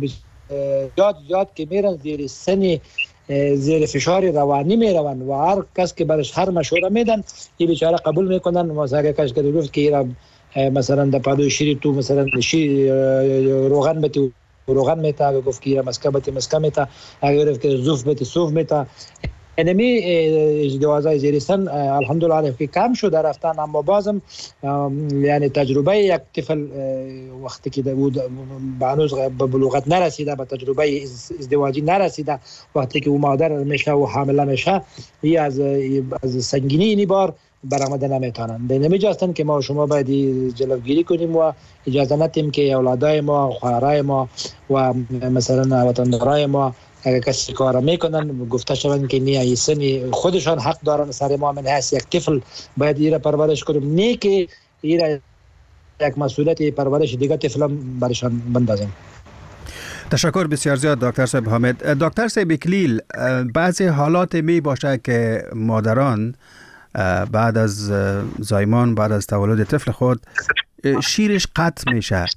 یاد یاد که میرن زیر سن زیر فشار روانی میروند و هر کس که برش هر مشوره میدن این بیچاره قبول میکنن. مثلا کس که گفت که مثلا در پادوی شیری تو مثلا شیر روغن بتی روغن میتا، اگه گفت که مسکه بتی مسکه میتا، اگه گفت که زوف بتی صوف میتا. انمی ازدواج‌های زیر سن الحمدلله که کم شده رفتن، اما بازم یعنی تجربه یک طفل وقتی که بود به هنوز به بلوغت نرسیده، به تجربه ازدواجی نرسیده، وقتی که او مادر میشه و حامله میشه، این از از سنگینی این بار برآمده نمیتونن. در نمی جاستن که ما شما باید جلوگیری کنیم و اجازه ندیم که اولادای ما، خواهرای ما و مثلا وطندارای ما اگر کسی کار میکنن گفته شوند که نه این سن خودشان حق دارن سر ما من هست یک طفل باید ایره پرورش کنیم، نه که ایره یک مسئولیت پرورش دیگه طفل برشان بندازیم. تشکر بسیار زیاد دکتر صاحب حامد. دکتر صاحب اکلیل، بعضی حالات می باشه که مادران بعد از زایمان، بعد از تولد طفل خود شیرش قطع میشه.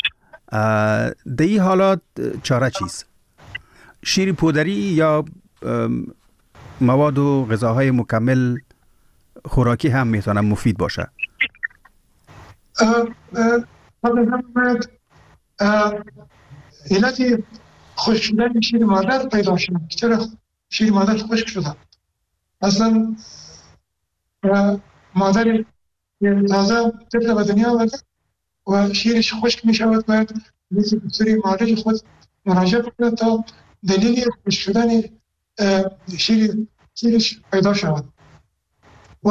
در این حالات چاره چیست؟ شیر پودری یا مواد و غذاهای مکمل خوراکی هم میتونه مفید باشه؟ علت خشک شدن شیر مادر پیدا شد. چرا شیر مادر خشک شده؟ اصلا مادر تازه طفل به دنیا آورده و شیرش خشک می شود، باید مثل دکتر معالج خود مراجعه کنه تا دلیل خشک شدن شیر شیرش پیدا شود. و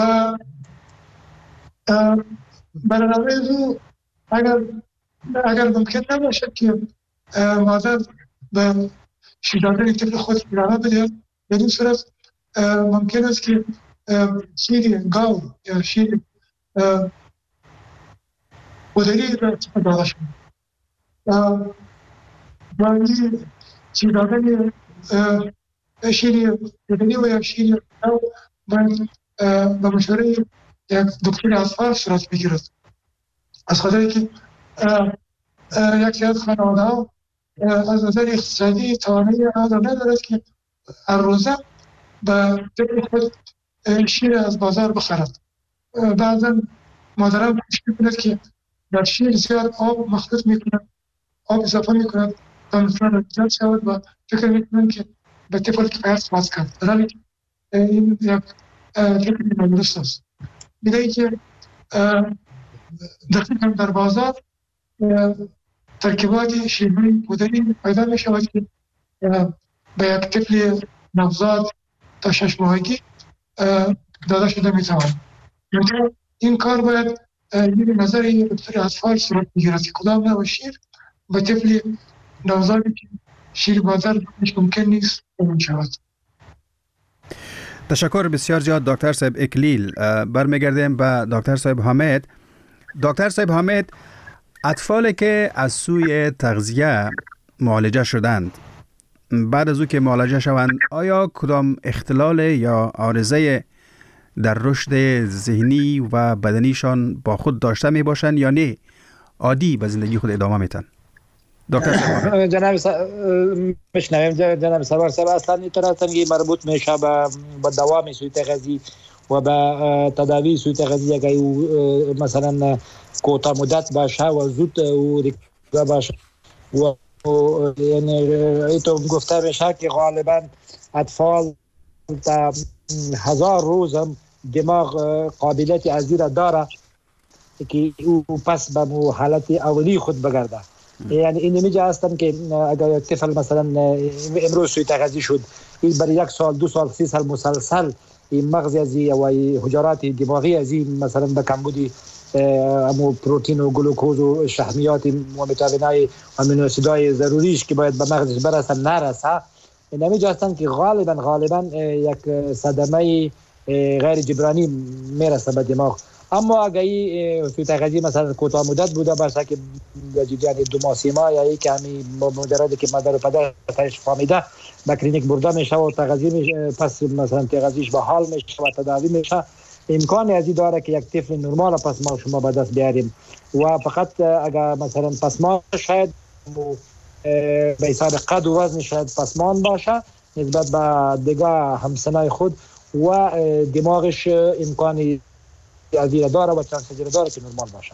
برنامه او اگر اگر ممکن نباشد که مادر به شیر دادن طفل خود ادامه بده، در این صورت ممکن است که شیر گاو یا شیر پودری را استفاده شد. و این شیر دادن شیر پودری و یا شیر گاو باید به مشوره یک دکتر اطفال صورت بگیرد. از خاطر که یکی از خانواده‌ها از نظر اقتصادی توانایی آن ندارد که هر روزه به طفل خود شیر از بازار بخرد. بعضا مادران فکر می‌کند که در شیر زیاد آب مخلوط می‌کند، آب اضافه می‌کند تا مثلا زیاد شود و فکر می‌کنند که به طفل کفایت خواهد کرد. در حالی که این یک فکر نادرست است. می‌دهید که دقیقاً در بازار ترکیبات شیرهای پودری پیدا می‌شود که به یک طفل نوزاد تا شش ماهگی داده شده می‌تواند. یعنی این کار باید زیر نظر یک دکتر اطفال صورت بگیرد که کدام نوع شیر به طفل نوزادی که شیر بازار ممکن نیست اون شود. تشکر بسیار زیاد دکتر صاحب اکلیل. برمیگردیم به دکتر صاحب حامد. دکتر صاحب حامد، اطفالی که از سوی تغذیه معالجه شدند، بعد از او که معالجه شوند، آیا کدام اختلال یا عارضه در رشد ذهنی و بدنیشان با خود داشته می باشند یا نه عادی به زندگی خود ادامه میتن؟ دکتر جناب مشنویم جناب سرور صاحب، اصلا این طرح مربوط میشه به دوام سوی تغذیه و به تداوی سوی تغذیه که مثلا کوتاه مدت باشه و زود و ریکا باشه و یعنی ایتو گفته میشه که غالبا اطفال تا هزار روز هم دماغ قابلیت از این داره که او پس به حالت اولی خود بگرده. یعنی این نمیجه هستم که اگر طفل مثلا امروز سوی تغذیه شد، این برای یک سال دو سال سی سال مسلسل این مغز ازی و حجرات دماغی ازی مثلا به کمبودی امو پروتین و گلوکوز و شحمیات و ویتامینای امینو اسیدای ضروریش که باید به مغزش برسه نرسه، نمیجه هستم که غالبا غالبا یک صدمه غیر جبرانی میرسه به دماغ. اما اگه این سوی تغذیه مثلا کوتاه مدت بوده باشه که یعنی دو ماه سه ماه یا یک کمی مجرد که مادر و پدر تاش فهمیده به کلینیک برده میشه و تغذیه میشه، پس مثلا تغذیهش به حال میشه و تداوی میشه، امکانی ازی داره که یک طفل نرمال پس ما شما به دست بیاریم. و فقط اگر مثلا پسمان شاید به حساب قد و وزن شاید پسمان باشه نسبت به دیگه همسنای خود و دماغش امکانی ازی داره و چانس داره که نرمال باشه.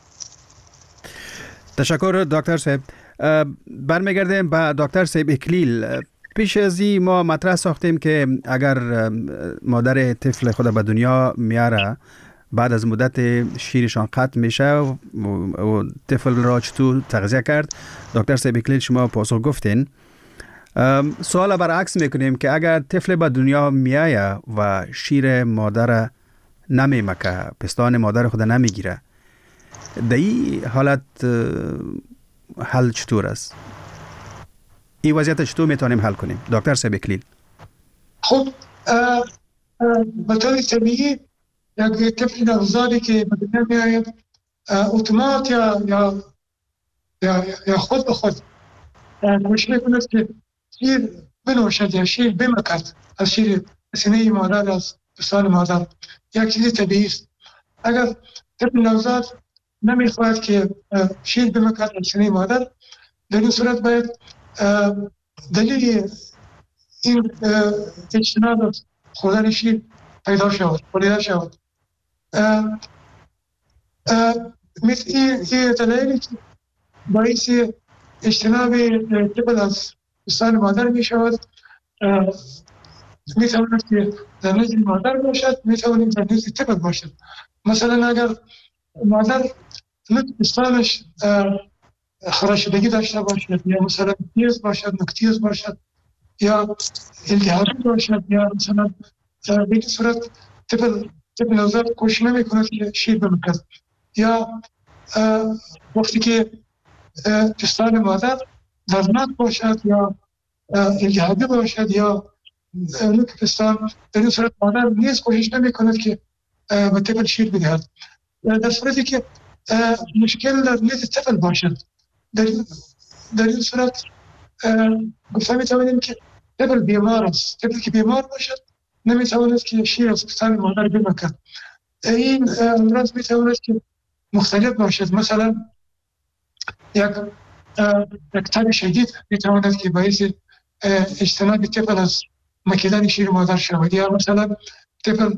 تشکر دکتر صاحب. برمیگردیم به دکتر صاحب اکلیل. پیش از این ما مطرح ساختیم که اگر مادر طفل خود به دنیا میاره بعد از مدت شیرشان قطع میشه و طفل را چطور تغذیه کرد، دکتر صاحب اکلیل شما پاسخ گفتین. سوال برعکس میکنیم که اگر طفل به دنیا میایه و شیر مادر نمیمکه، پستان مادر خود نمیگیره، در این حالت حل چطور است؟ این وضعیت چطور میتونیم حل کنیم دکتر صاحب اکلیل؟ خب به طور طبیعی یک طفل نوزادی که به دنیا میآید اتومات یا یا یا یا خود به خود کوشش میکند که شیر بنوشد یا شیر بمکد از شیر سینه مادر، از پستان مادر. یک چیز طبیعی است. اگر طفل نوزاد نمیخواهد که شیر بمکد از سینه مادر، در این صورت باید دلیل این اجتناب از خوردن شیر پیدا شود، پدید شود. مثل این دلایلی که باعث اجتناب طفل از پستان مادر می شود، می تواند که در نزد مادر باشد، می تواند در نزد طفل باشد. مثلا اگر مادر نزد پستانش خراشیدگی داشته باشد یا مثلا تیز باشد، نکتیز باشد یا التهابی باشد یا مثلا به این صورت طفل طفل نوزاد کوشش نمی‌کند که شیر بمکد، یا وقتی که پستان مادر دردناک باشد یا التهابی باشد یا نوک پستان، در این صورت مادر نیز کوشش نمی‌کند که به طفل شیر بدهد. در صورتی که مشکل در نزد طفل باشد، در این در این صورت گفته می‌توانیم که طفل بیمار است. طفلی که بیمار باشد نمی‌تواند که شیر از پستان مادر بمکد. این امراض می‌تواند که مختلف باشد. مثلا یک یک تب شدید می‌تواند که باعث اجتناب طفل از مکیدن شیر مادر شود، یا مثلا طفل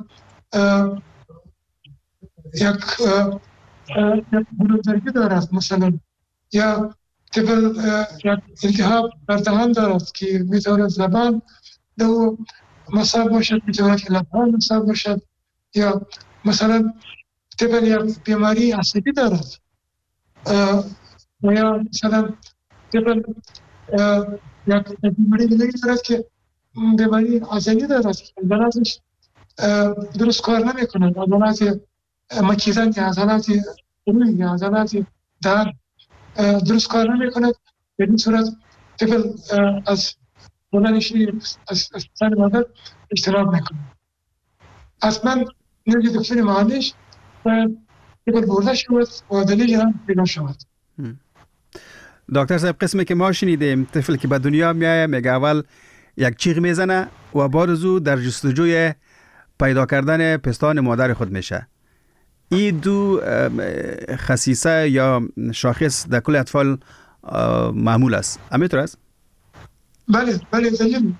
یک بلوردگی دارد مثلا، یا طفل یک التهاب در دهان دارد که میتواند زبان دو مصاب باشد، میتواند که لبان مصاب باشد، یا مثلا طفل یک بیماری عصبی دارد، یا مثلا طفل یک بیماری دیگری دارد که بیماری عضلی دارد، عضلاتش درست کار نمی کنند، عضلات مکیدن یا عضلات روی یا عضلات دهان درست کار نمی کند. به این صورت طفل از بلند شیر از پستان مادر اجتناب میکنه. اصلا نوع دکتر معالج باید طفل برده شود و دلیل هم پیدا شود. دکتر صاحب، قسمی که ما شنیدیم طفل که به دنیا میایه میگه اول یک چیغ میزنه و بعد از او در جستجوی پیدا کردن پستان مادر خود میشه. این دو خصیصه یا شاخص در کل اطفال معمول است. همینطور است؟ بله بله دلیل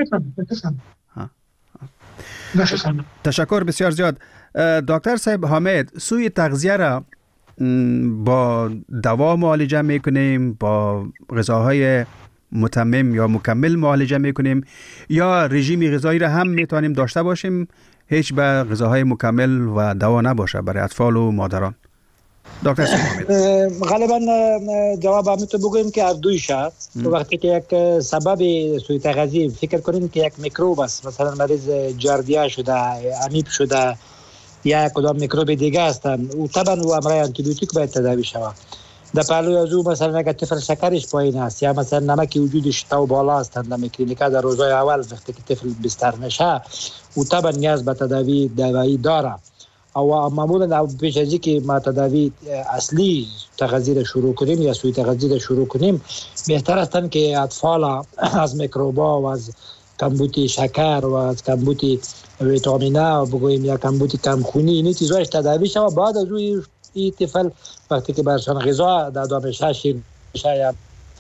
تشکر بسیار زیاد. دکتر صاحب حامد، سوی تغذیه را با دوا معالجه میکنیم، با غذاهای متمم یا مکمل معالجه میکنیم، یا رژیم غذایی را هم میتونیم داشته باشیم هیچ به غذاهای مکمل و دوا نباشه برای اطفال و مادران؟ دکتر صاحب غالبا جواب همین تو بگویم که هر دوی شد. وقتی که یک سبب سوء تغذیه فکر کنیم که یک میکروب است، مثلا مریض جاردیا شده، امیب شده یا کدام میکروب دیگه هستن، و طبعا و امرای آنتیبیوتیک باید تداوی شود. در پهلوی از او مثلا اگر طفل شکرش پایین است یا مثلا نمک وجودش تو بالا است، در کلینیکا در روزهای اول وقتی که طفل بستر میشه و طبعا نیاز به تداوی دوایی داره. او معمولا پیش از اینکه ما تداوی اصلی تغذیه را شروع کنیم یا سوء تغذیه را شروع کنیم، بهتر است که اطفال از میکروبا و از کمبود شکر و از کمبود ویتامینا و بگوییم یا کمبود کمخونی این چیزاش تداوی شود. بعد از اون این طفل وقتی که برشان غذا داده میشه، شیر یا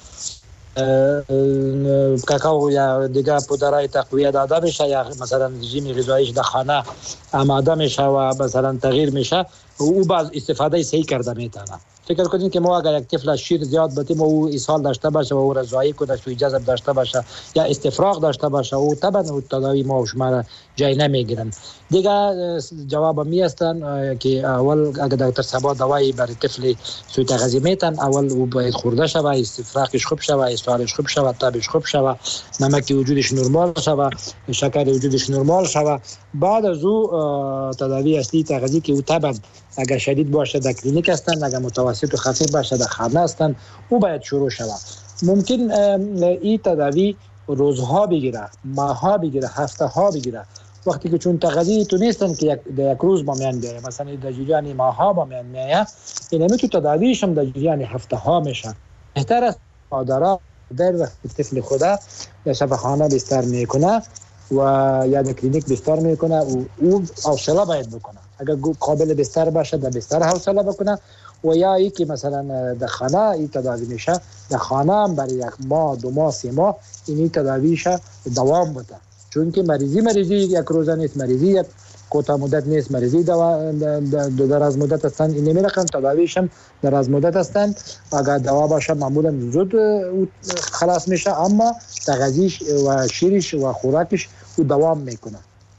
کاکائو یا دیگه پودرهای تقویه داده میشه یا مثلا رژیم غذاییش در خانه آماده میشه و مثلا تغییر میشه، او باز استفاده صحیح کرده میتونه. فکر کنید که ما اگر یک طفل شیر زیاد بتیم و او ایصال داشته باشه و او رضایی کنه، سوی جذب داشته باشه یا استفراغ داشته باشه، او طبعا تداوی ما و شما را جای نمیگیرن. دیگه جواب می هستن که اول اگر دکتر صاحب دوایی برای طفل سوء تغذیه میتن، اول او باید خورده شود، استفراغش خوب شود، ایصالش خوب شود، تابش خوب شود، نمک وجودش نرمال شود، شکر وجودش نرمال شود. بعد از او تداوی اصلی تغذیه که او طبعا اگر شدید باشه در کلینیک هستن، اگر متوسط و خفیف باشه در خانه هستن، او باید شروع شود. ممکن این تداوی روزها بگیره، ماهها بگیره، هفته ها بگیره. وقتی که چون تغذیه تو نیستن که یک یک روز با میان بیایه، مثلا در جریان ماهها با میان میایه، این همی تو تداویش هم در جریان هفته ها میشه. بهتر است مادرها در وقت طفل خوده در شفاخانه بستر میکنه و یا در کلینیک بستر میکنه و او حوصله باید بکنه. اگر قابل بستر باشه در بستر حوصله بکنه، و یا ای که مثلا در خانه این تداوی میشه، در خانه هم برای یک ماه دو ماه سه ماه این تداویش دوام بده. چون که مریضی مریضی یک روزه نیست، مریضی یک کوتاه مدت نیست، مریضی دو دراز مدت هستند. این نمیرقم تداویش هم دراز مدت هستند. اگر دوا باشه معمولا زود خلاص میشه، اما تغذیش و شیرش و خوراکش او دوام میکنه.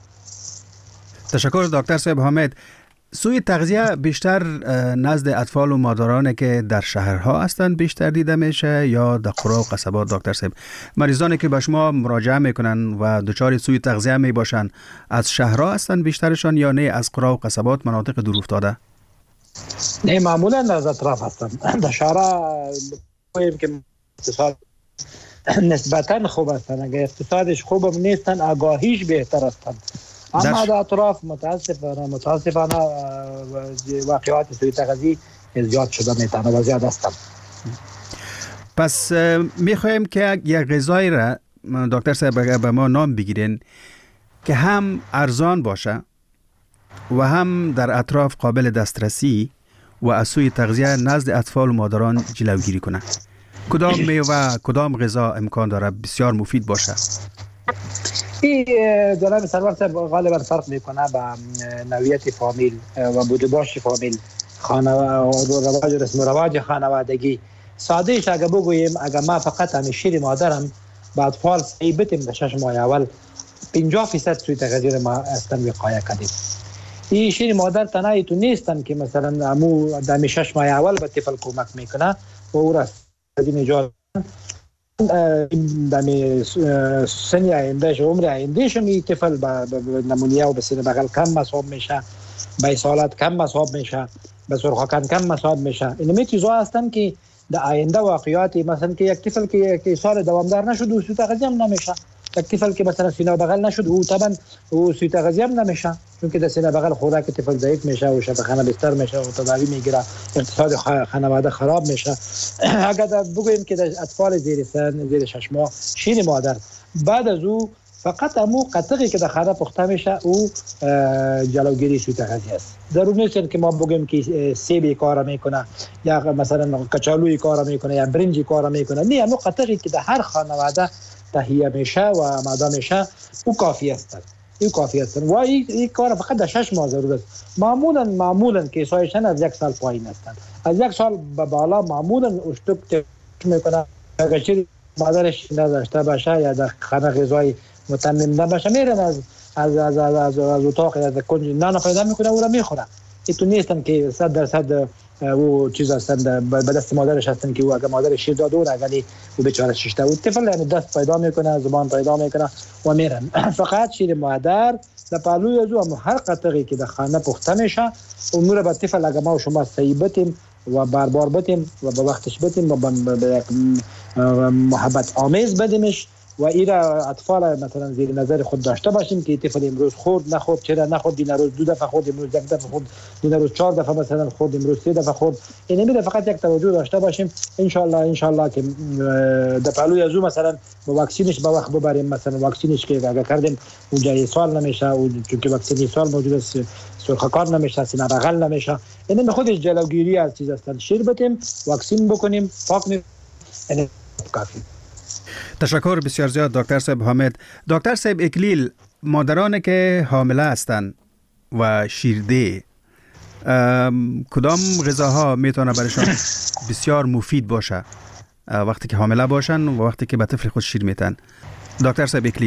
تشکر دکتر صاحب حامد. سوی تغذیه بیشتر نزد اطفال و مادرانه که در شهرها هستند بیشتر دیده میشه یا در قرى و قصبات؟ دکتر صاحب مریضانی که به شما مراجعه میکنن و دچار سوی تغذیه میباشن از شهرها هستند بیشترشان یا نه از قرى و قصبات مناطق دور افتاده؟ نه معمولا از اطراف هستند. در شهرها میگیم که اقتصاد نسبتا خوب هستند، اگر اقتصادش خوب هم نیستن آگاهیش بهتر هستند. اما در اطراف متاسفانه متاسفانه واقعات سوء تغذیه زیاد شده میتونه و زیاد هستن. پس میخوایم که یک غذایی را دکتر صاحب به ما نام بگیرین که هم ارزان باشه و هم در اطراف قابل دسترسی و از سوء تغذیه نزد اطفال و مادران جلوگیری کنه. کدام میوه کدام غذا امکان داره بسیار مفید باشه؟ این جناب سرور صاحب غالبا فرق میکنه به نوعیت فامیل و بودباش فامیل، رواج رسم و رواج خانوادگی. سادهش اگه بگوییم اگه ما فقط همین شیر مادرم به اطفال صحیح بتیم در شش ماه اول پنجاه فیصد سوی تغذیه ما اصلا وقایه کردیم. این شیر مادر تنهایی تو نیستن که مثلا امو در شش ماه اول به طفل کمک میکنه و او را از این نجات دمی سنی آیندهش و عمر آیندهش می طفل با نمونیا و به سینه بغل کم مصاب میشه، با ایصالات کم مصاب میشه، با سرخکان کم مصاب میشه. این می چیزا هستن که در آینده واقعیاتی مثلا که یک طفل که یک ایصال دوامدار نشد و سوء تغذیه هم نمیشه، یک طفل که مثلا سینه بغل نشد او طبعا او سوء تغذیه هم نمیشه، چون که در سینه بغل خوراک طفل ضعیف میشه و شفاخانه بستر میشه و تداوی میگیره، اقتصاد خانواده خراب میشه. اگر بگوییم که در اطفال زیر سن زیر شش ماه شیر مادر بعد از او فقط امو قطعی که در خانه پخته میشه او جلوگیری سوی تغذیه است. ضرور نیست که ما بگیم که سیب کار میکنه یا مثلا کچالوی کار میکنه یا برنجی کار میکنه. نه، امو قطعی که در هر خانواده تهیه میشه و آماده میشه او کافی است. این کافی است و این, این کار فقط در شش ماه ضرور است. معمولا معمولا کیسایشن از یک سال پایین هستند. از یک سال به بالا معمولا اشتک میکنه. اگر چیزی مادرش نداشته باشه یا در خانه غذای متمم نباشه میرن از از از از از, از اتاق از کنج نان پیدا میکنه و را میخوره. اینطور نیستن که صد درصد او چیز هستند به دست مادرش هستن که او اگر مادرش شیر داده و ولی او بیچاره ششته و طفل یعنی دست پیدا میکنه، زبان پیدا میکنه و میرن. فقط شیر مادر در پهلوی از او هر قطعی که در خانه پخته میشه امور به طفل اگر ما و شما صحیح بتیم و بار بار بتیم و به وقتش بتیم و به محبت آمیز بدیمش و ایرا اطفال مثلا زیر نظر خود داشته باشیم که طفل امروز خورد نخورد، چرا نخورد، این روز دو دفعه خورد، امروز یک دفعه خورد، این روز چهار دفعه مثلا خورد، امروز سه دفعه خورد. این نمیده فقط یک توجه داشته باشیم. ان شاء الله ان شاء الله که در پهلوی از او مثلا با واکسینش با وقت ببریم. مثلا واکسینش که اگه کردیم اونجا سوال نمیشه و چون که واکسین سوال موجود است سرخکار نمیشه، سینه بغل نمیشه. این به خودش جلوگیری از چیز است. شیر بتیم، واکسین بکنیم، پاک می این کافی. تشکر بسیار زیاد دکتر صاحب حامد. دکتر صاحب اکلیل، مادرانی که حامله هستند و شیرده کدام غذاها میتونه برایشان بسیار مفید باشه وقتی که حامله باشن و وقتی که به طفل خود شیر میتن؟ دکتر صاحب اکلیل.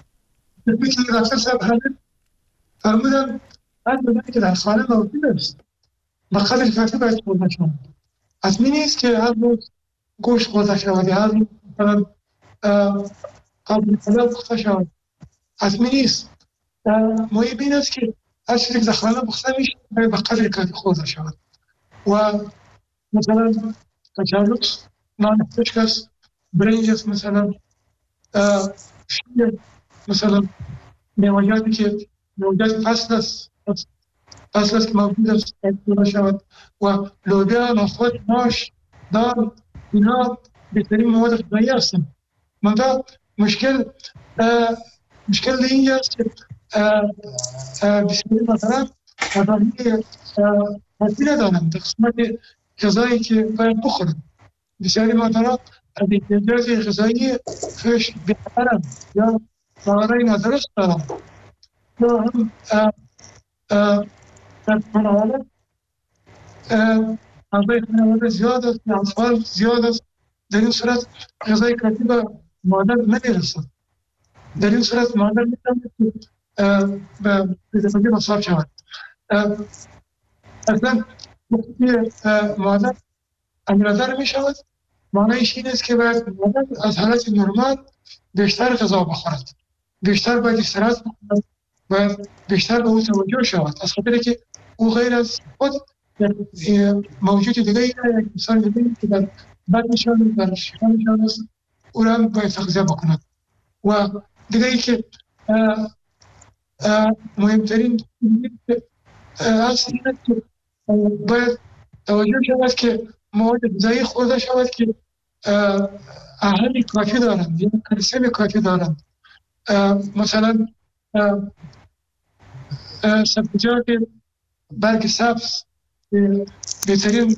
دکتر صاحب حامد فرمودن هر بدانی که در خانه موجود است به قدر کافی باید خورده شود. حتمی نیست که هر روز گوشت خورده شود یا هر روز مثلا قابل پلو پخته شود. حتمی نیست. مهم این است که هر چیزی که در خانه پخته میشه باید به قدر کافی خورده شود و مثلا کچالو است، نان خشک است، برنج است، مثلا شیر، مثلا میوه‌جاتی که میوه‌جات فصل است فصل است که موجود است باید خورده شود و لوبیا، نخود، ماش، دال، اینها بهترین مواد غذایی هستند. منتها مشکل مشکل اینجا است که بسیاری مادران مادرانی حاضی ندارند در قسمت غذایی که باید بخورند. بسیاری مادران از احتیاجات غذایی خودش بی‌خبرند یا باورهای نادرست دارند یا هم در خانواده اعضای خانواده زیاد است، اطفال زیاد است. در این صورت غذای کافی به مادر نمیرسد. در این صورت مادر میتواند که به بی‌تفاوتی مصرف شود. اصلا وقتی مادر امیرادر میشود معنیش این است که باید مادر از حالت نرمال بیشتر غذا بخورد، بیشتر باید استراحت بکند، باید بیشتر به او توجه شود، از خاطر که او غیر از خود موجود دیگه ای یک انسان دیگه که در بدنشان در شکمشان است او را باید تغذیه بکند. و دیگه ای که مهمترین اصل این است که باید توجه شود که مواد غذایی خورده شود که اهل کافی دارند یا کلسیم کافی دارند. مثلا سبزیجات برگ سبز بهترین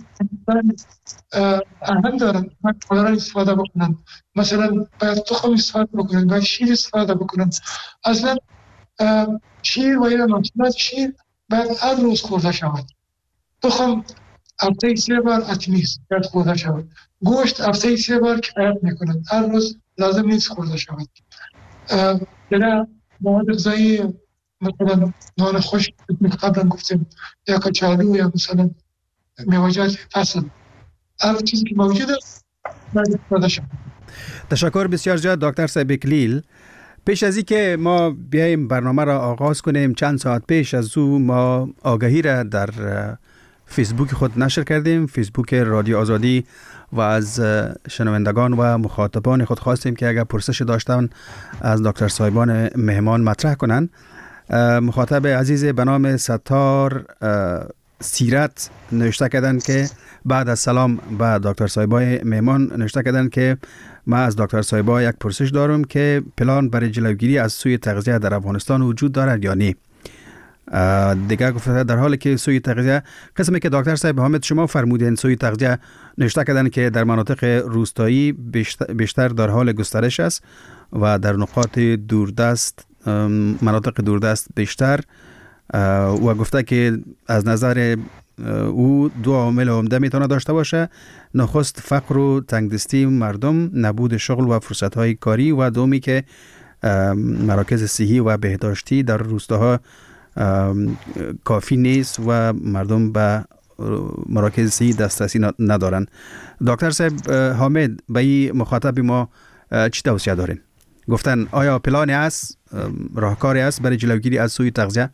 اهم دارند باید مادران استفاده بکنند. مثلا باید تخم استفاده بکنند، باید شیر استفاده بکنند. اصلا شیر و یا محصولات شیر باید هر روز خورده شود. تخم هفته سه بار حتمی است باید خورده شود. گوشت هفته سه بار کفایت میکند، هر روز لازم نیست خورده شود. دیگر مواد غذایی مثلا نان خشک که قبلا گفتیم یا کچالو یا مثلا میوه‌جات فصل، هر چیزی که موجود است باید استفاده شود. تشکر بسیار زیاد دکتر صاحب اکلیل. پیش از این که ما بیایم برنامه را آغاز کنیم، چند ساعت پیش از او ما آگهی را در فیسبوک خود نشر کردیم، فیسبوک رادیو آزادی، و از شنوندگان و مخاطبان خود خواستیم که اگر پرسش داشتن از دکتر صاحبان مهمان مطرح کنند. مخاطب عزیز به نام ستار سیرت نوشته کردن که بعد از سلام به دکتر صاحبای مهمان نوشته کردن که ما از دکتر صایبا یک پرسش دارم که پلان برای جلوگیری از سوء تغذیه در افغانستان وجود دارد یا نه. دیگه گفته در حالی که سوء تغذیه، قسمی که دکتر صاحب حامد شما فرمودین سوء تغذیه نشته کردن که در مناطق روستایی بیشتر در حال گسترش است و در نقاط دوردست مناطق دوردست بیشتر، و گفته که از نظر او دو عامل عمده میتونه داشته باشه: نخست فقر و تنگدستی مردم، نبود شغل و فرصت‌های کاری، و دومی که مراکز صحی و بهداشتی در روستاها کافی نیست و مردم به مراکز صحی دسترسی ندارن. دکتر صاحب حامد، به این مخاطب ما چی توصیه دارین؟ گفتن آیا پلانی است، راهکاری است برای جلوگیری از سوء تغذیه؟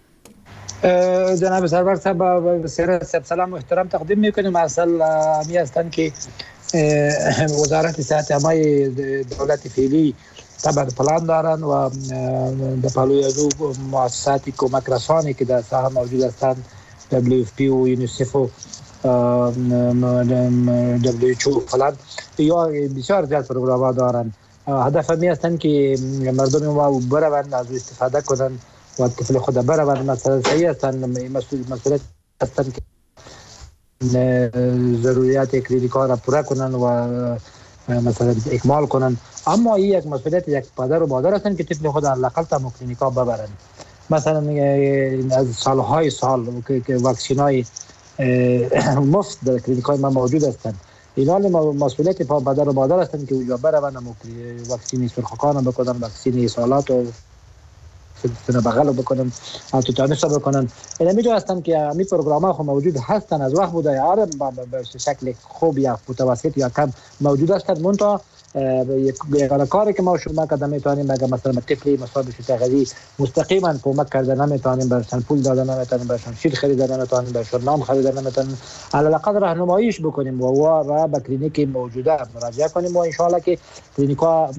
جناب سرور صاحب بسیار سلام و احترام تقدیم میکنیم. اصل همی هستند که وزارت صحت همه دولت فعلی طبعا پلان دارن و در پلوی از مؤسساتی کمک رسانی که در ساحه موجود هستند، دبلیو اف پی و یونیسف و دبلیو اچ او فلان، یا بسیار زیاد پروگرام دارن. هدف همی هستند که مردم ما بروند از استفاده کنند و طفل خود بروند. مثلا صحیح هستند، مسئولیت هستند که ضروریات کلینیکا را پورا کنند و مثلا اکمال کنند، اما این یک مسئولیت یک پدر و مادر هستند که طفل خود علاقل تا کلینیکا ببرند. مثلا از سالهای سال که واکسینای مفت در کلینیکای ما موجود هستند، اینا مسئولیت پدر و مادر هستند که اونجا بروند واکسین سرخوکان بکنن، واکسین اسهالات و سینه بغل بکنن، تتانوس بکنن. اینا میجا هستن که همین پروگرام‌ها خو موجود هستن، از وقت بوده یار به شکل خوب یا متوسط یا کم موجود هستن. منتها یک کاری که ما شما کردن میتونیم، اگر مثلا طفلی مصاب بشه تغذیه مستقیما کمک کردن نمیتونیم، برشان پول دادن نمیتونیم، برشان شیر خریدن نمیتونیم، برشان نام خریدن نمیتونیم، علاوه راهنماییش بکنیم و و به کلینیک موجوده مراجعه کنیم و ان شاء الله که کلینیک‌ها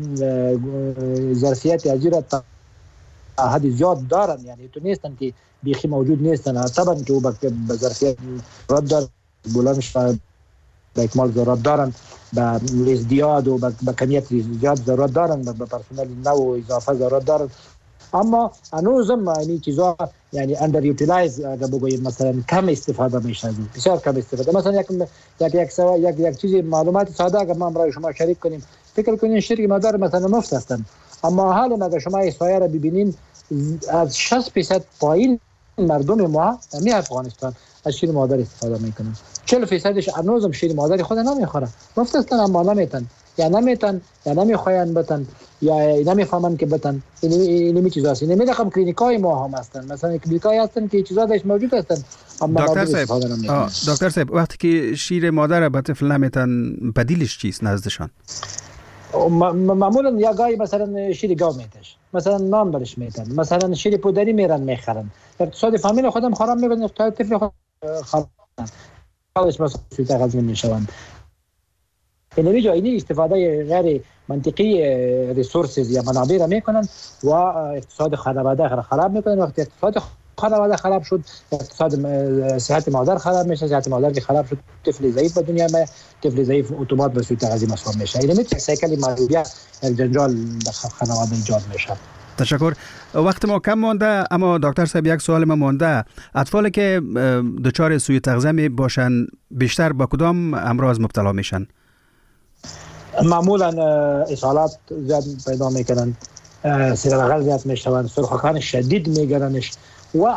ظرفیت اجرا حد زیاد دارن، یعنی تو نیستن که بیخی موجود نیستن. طبعا که به ظرفیت رد دارن، بلندش به اکمال ضرورت دارن، به ازدیاد و به کمیت زیاد ضرورت دارن، به پرسنل نو و اضافه ضرورت دارن. اما هنوزم این چیزا یعنی اندر یوتیلایز اگر بگوییم مثلا کم استفاده میشه، بسیار کم استفاده. مثلا یک یک یک سوا یک یک چیز معلومات ساده اگر ما برای شما شریک کنیم، فکر کنین شرکت مادر مثلا مفت هستن، اما حالا اگر شما احصایه را ببینین از شصت درصد پایین مردم ما در افغانستان از شیر مادر استفاده میکنن. چهل درصدش هنوزم شیر مادر خود نمیخورن، مفت هستن اما نمیتن یا نمیتن یا نمیخواین بتن یا نمیفهمن که بتن. این این می چیزاست. این میگم کلینیکای ما هم هستن، مثلا کلینیکای هستن که چیزا درش موجود هستن اما دکتر صاحب دکتر صاحب وقتی که شیر مادر به طفل نمیتن، بدیلش چیست نزدشان؟ معمولا یا گاهی مثلا شیر گاو میتش، مثلا نان برش میتن، مثلا شیر پودری میرن میخرن، اقتصاد فامیل خودم خراب میکنن، تا طفل خود خراب حالش مثلا سوء تغذیه میشوند. اینمی جا اینی استفاده غیر منطقی ریسورسز یا منابع را میکنن و اقتصاد خانواده را خراب میکنن. وقتی اقتصاد خانواده خراب شد، اقتصاد صحت مادر خراب میشه، صحت مادر که خراب شد طفل ضعیف به دنیا میاد، طفل ضعیف اتومات به سوء تغذیه مسئول میشه. اینمی یک سایکل معلولیت یک جنجال در خانواده ایجاد میشه. تشکر. وقت ما کم مانده، اما دکتر صاحب یک سوال ما مانده. اطفالی که دچار سوء تغذیه می باشن بیشتر با کدام امراض مبتلا میشن؟ معمولا اسهالات زیاد پیدا میکنن، سینه بغل زیاد میشون، سرخوکان شدید میگیرنش و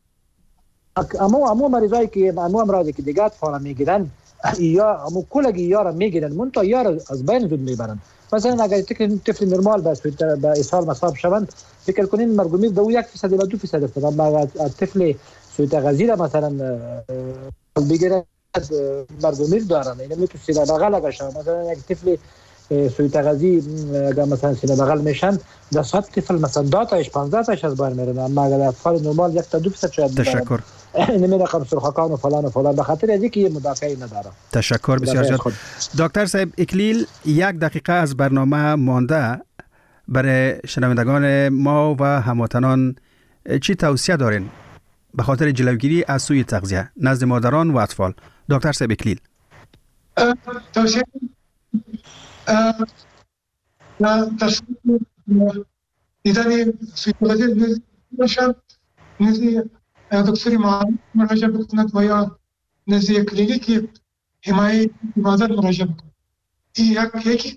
اما اما مریضایی که اما امراضی که دیگه اطفال میگیرن یا اما کلگی یارا میگیرن منتها یارا از بین زود میبرن. مثلا اگر طفل نرمال به به اسهال مصاب شوند، فکر کنین مرگومی دو یک درصد یا دو درصد است، اما طفل سوء تغذیه مثلا بگیرن مرگومی دارن. این میتونه سینه بغل اگر شما مثلا یک طفل سوء تغذیه اگر مثلا سینه بغل میشن، در صد طفل مثلا دو تاش پانزده تاش از بین میرن، اما اگر اطفال نرمال یک تا دو درصد شاید. تشکر. این رقم سرخوکان و فلان و فلان به خاطر از اینکه مدافعی نداره. تشکر بسیار زیاد. دکتر صاحب اکلیل، یک دقیقه از برنامه مانده. برای شنوندگان ما و هموطنان چی توصیه دارین به خاطر جلوگیری از سوء تغذیه نزد مادران و اطفال؟ دکتر صاحب اکلیل. توصیه و در صورت دیدن سویت‌غازی باشد نزد دکتری معلم مراجعه بکند و یا نزد کلینیک حمایه حفاظت مراجعه بکند. این یک یکی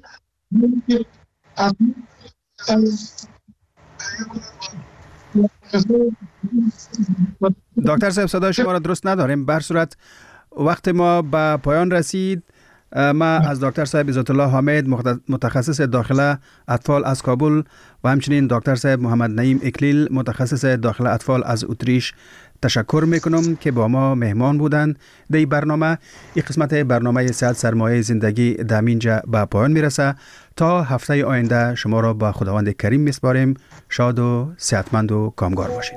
دکتر صاحب صدای شما را درست نداریم. بر صورت وقت ما به پایان رسید. ما از دکتر صاحب عزت الله حامد متخصص داخله اطفال از کابل و همچنین دکتر صاحب محمد نعیم اکلیل متخصص داخله اطفال از اتریش تشکر میکنم که با ما مهمان بودند در این برنامه. این قسمت برنامه صحت سرمایه زندگی در اینجا به پایان میرسه. تا هفته آینده شما را با خداوند کریم میسپاریم. شاد و صحتمند و کامگار باشین.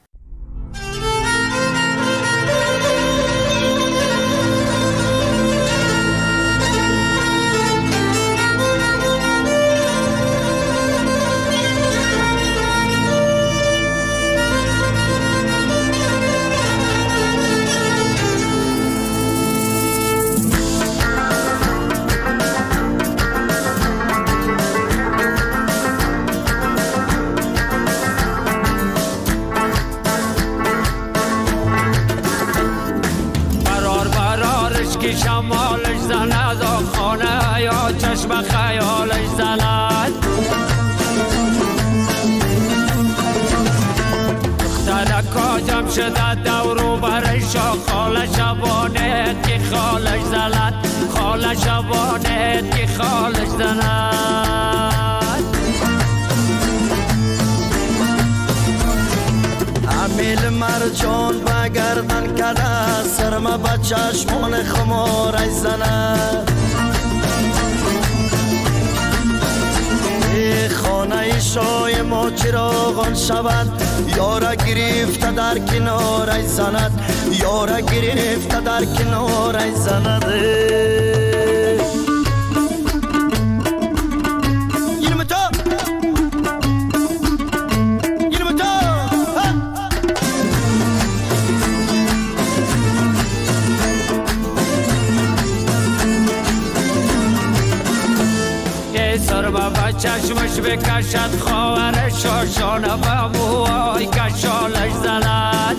شمالش زند و خانه یا چشم خیالش زند. دخترکا جمع شده دورو برش و خاله شبانه که خالش زند. خاله شبانه که خالش زند. امیل مرجان بگردن کده سرما با چشمان خمارش زند. ای خانه شای ما چراغان شود یارا گرفته در کنارش زند. یارا گرفته در کنارش زند. چشمش بکشد خواهر شاشانه و موهای کشالش زند.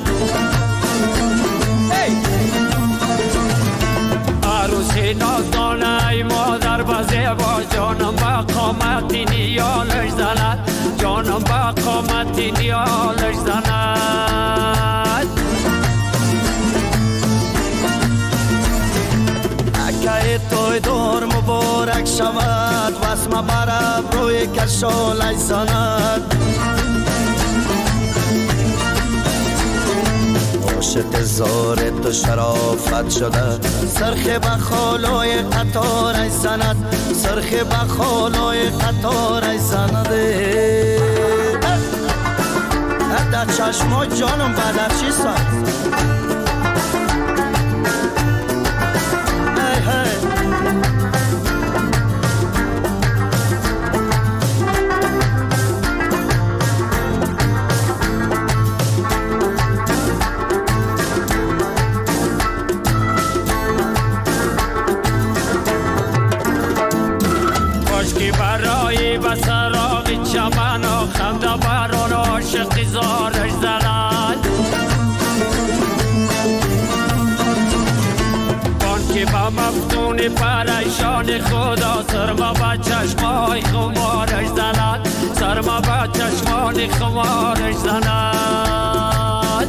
عروسی نازدانه ای مادر بزه با جانم با قامتی نیالش زند. جانم با قامتی نیالش زند. اکه توی دور مبارک شود واسم برب روی کشالش زند. عاشق زار تو شرافت شده سرخ بخالای قطارش زند. سرخ بخالای قطارش زند. در چشما جانم بدر چی سند. و سراغ چمن و خنده بران عاشق زارش زند. بان که با مفتون پریشان خدا سرما با چشمای خمارش زند. سرما با چشمان خمارش زند.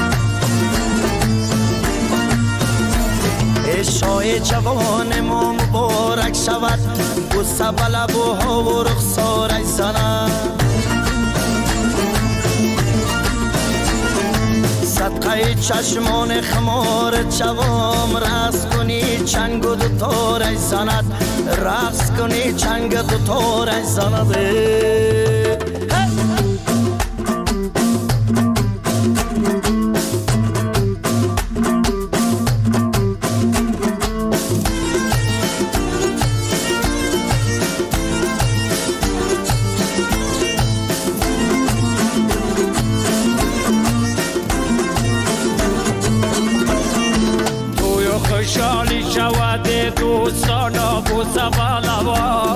شای جوان ما مبارک شود بوسه بلبوها و رخسارش زند. صدقه چشمان خمار جوام رقص کنی چنگ و دوتارش زند. رقص کنی چنگ دوتارش زند. خوشحالی شود دوستان و بوسه بالوا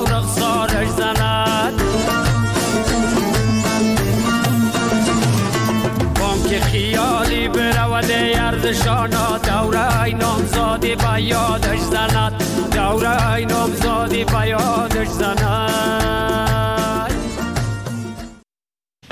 دستشانا دوره نامزادی به یادش زند دوره نامزادی به یادش زند